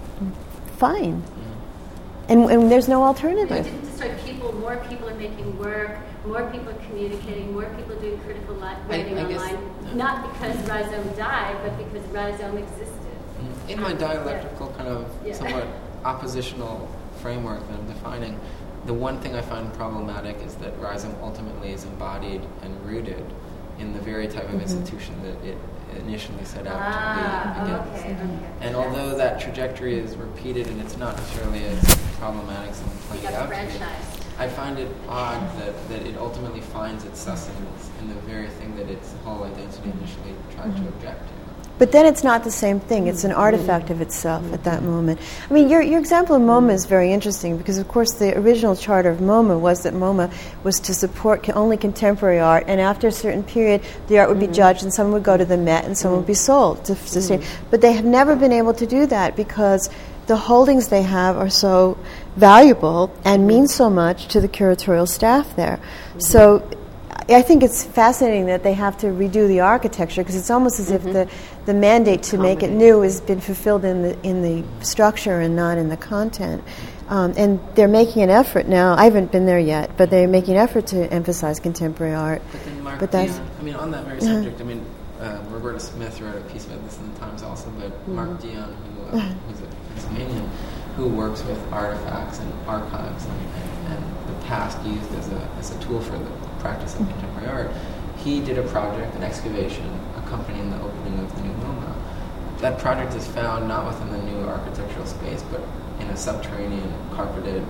fine. And there's no alternative. It didn't destroy people. More people are making work. More people are communicating. More people are doing critical writing online. Not because Rhizome died, but because Rhizome existed. In my dialectical kind of somewhat oppositional framework that I'm defining, the one thing I find problematic is that Rhizome ultimately is embodied and rooted in the very type of institution that it initially set out to be against. Okay. And although that trajectory is repeated and it's not necessarily as problematic as I'm playing it out to be, I find it odd that it ultimately finds its sustenance in the very thing that its whole identity initially tried to object to. But then it's not the same thing. It's an artifact of itself at that moment. I mean, your example of MoMA is very interesting because, of course, the original charter of MoMA was that MoMA was to support only contemporary art, and after a certain period, the art would be judged, and some would go to the Met, and some would be sold to sustain. But they have never been able to do that because the holdings they have are so valuable and mean so much to the curatorial staff there. So I think it's fascinating that they have to redo the architecture because it's almost as if the mandate to make it new has been fulfilled in the structure and not in the content. And they're making an effort now. I haven't been there yet, but they're making an effort to emphasize contemporary art. But then Mark Dion, on that very subject, Roberta Smith wrote a piece about this in the Times also, but Mark Dion, who's a Pennsylvanian, who works with artifacts and archives and the past used as a tool for the practice of contemporary art, he did a project, an excavation, accompanying the opening of the new MoMA. That project is found not within the new architectural space, but in a subterranean, carpeted,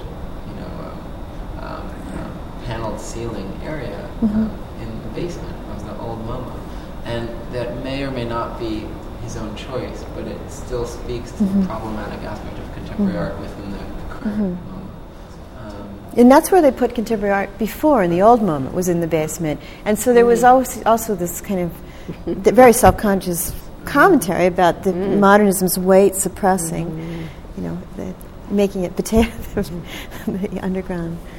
paneled ceiling area in the basement of the old MoMA. And that may or may not be his own choice, but it still speaks to the problematic aspect of contemporary art within the current MoMA. And that's where they put contemporary art before, in the old MoMA, was in the basement. And so there was also this kind of very self-conscious commentary about the modernism's weight suppressing, making it potato, the underground.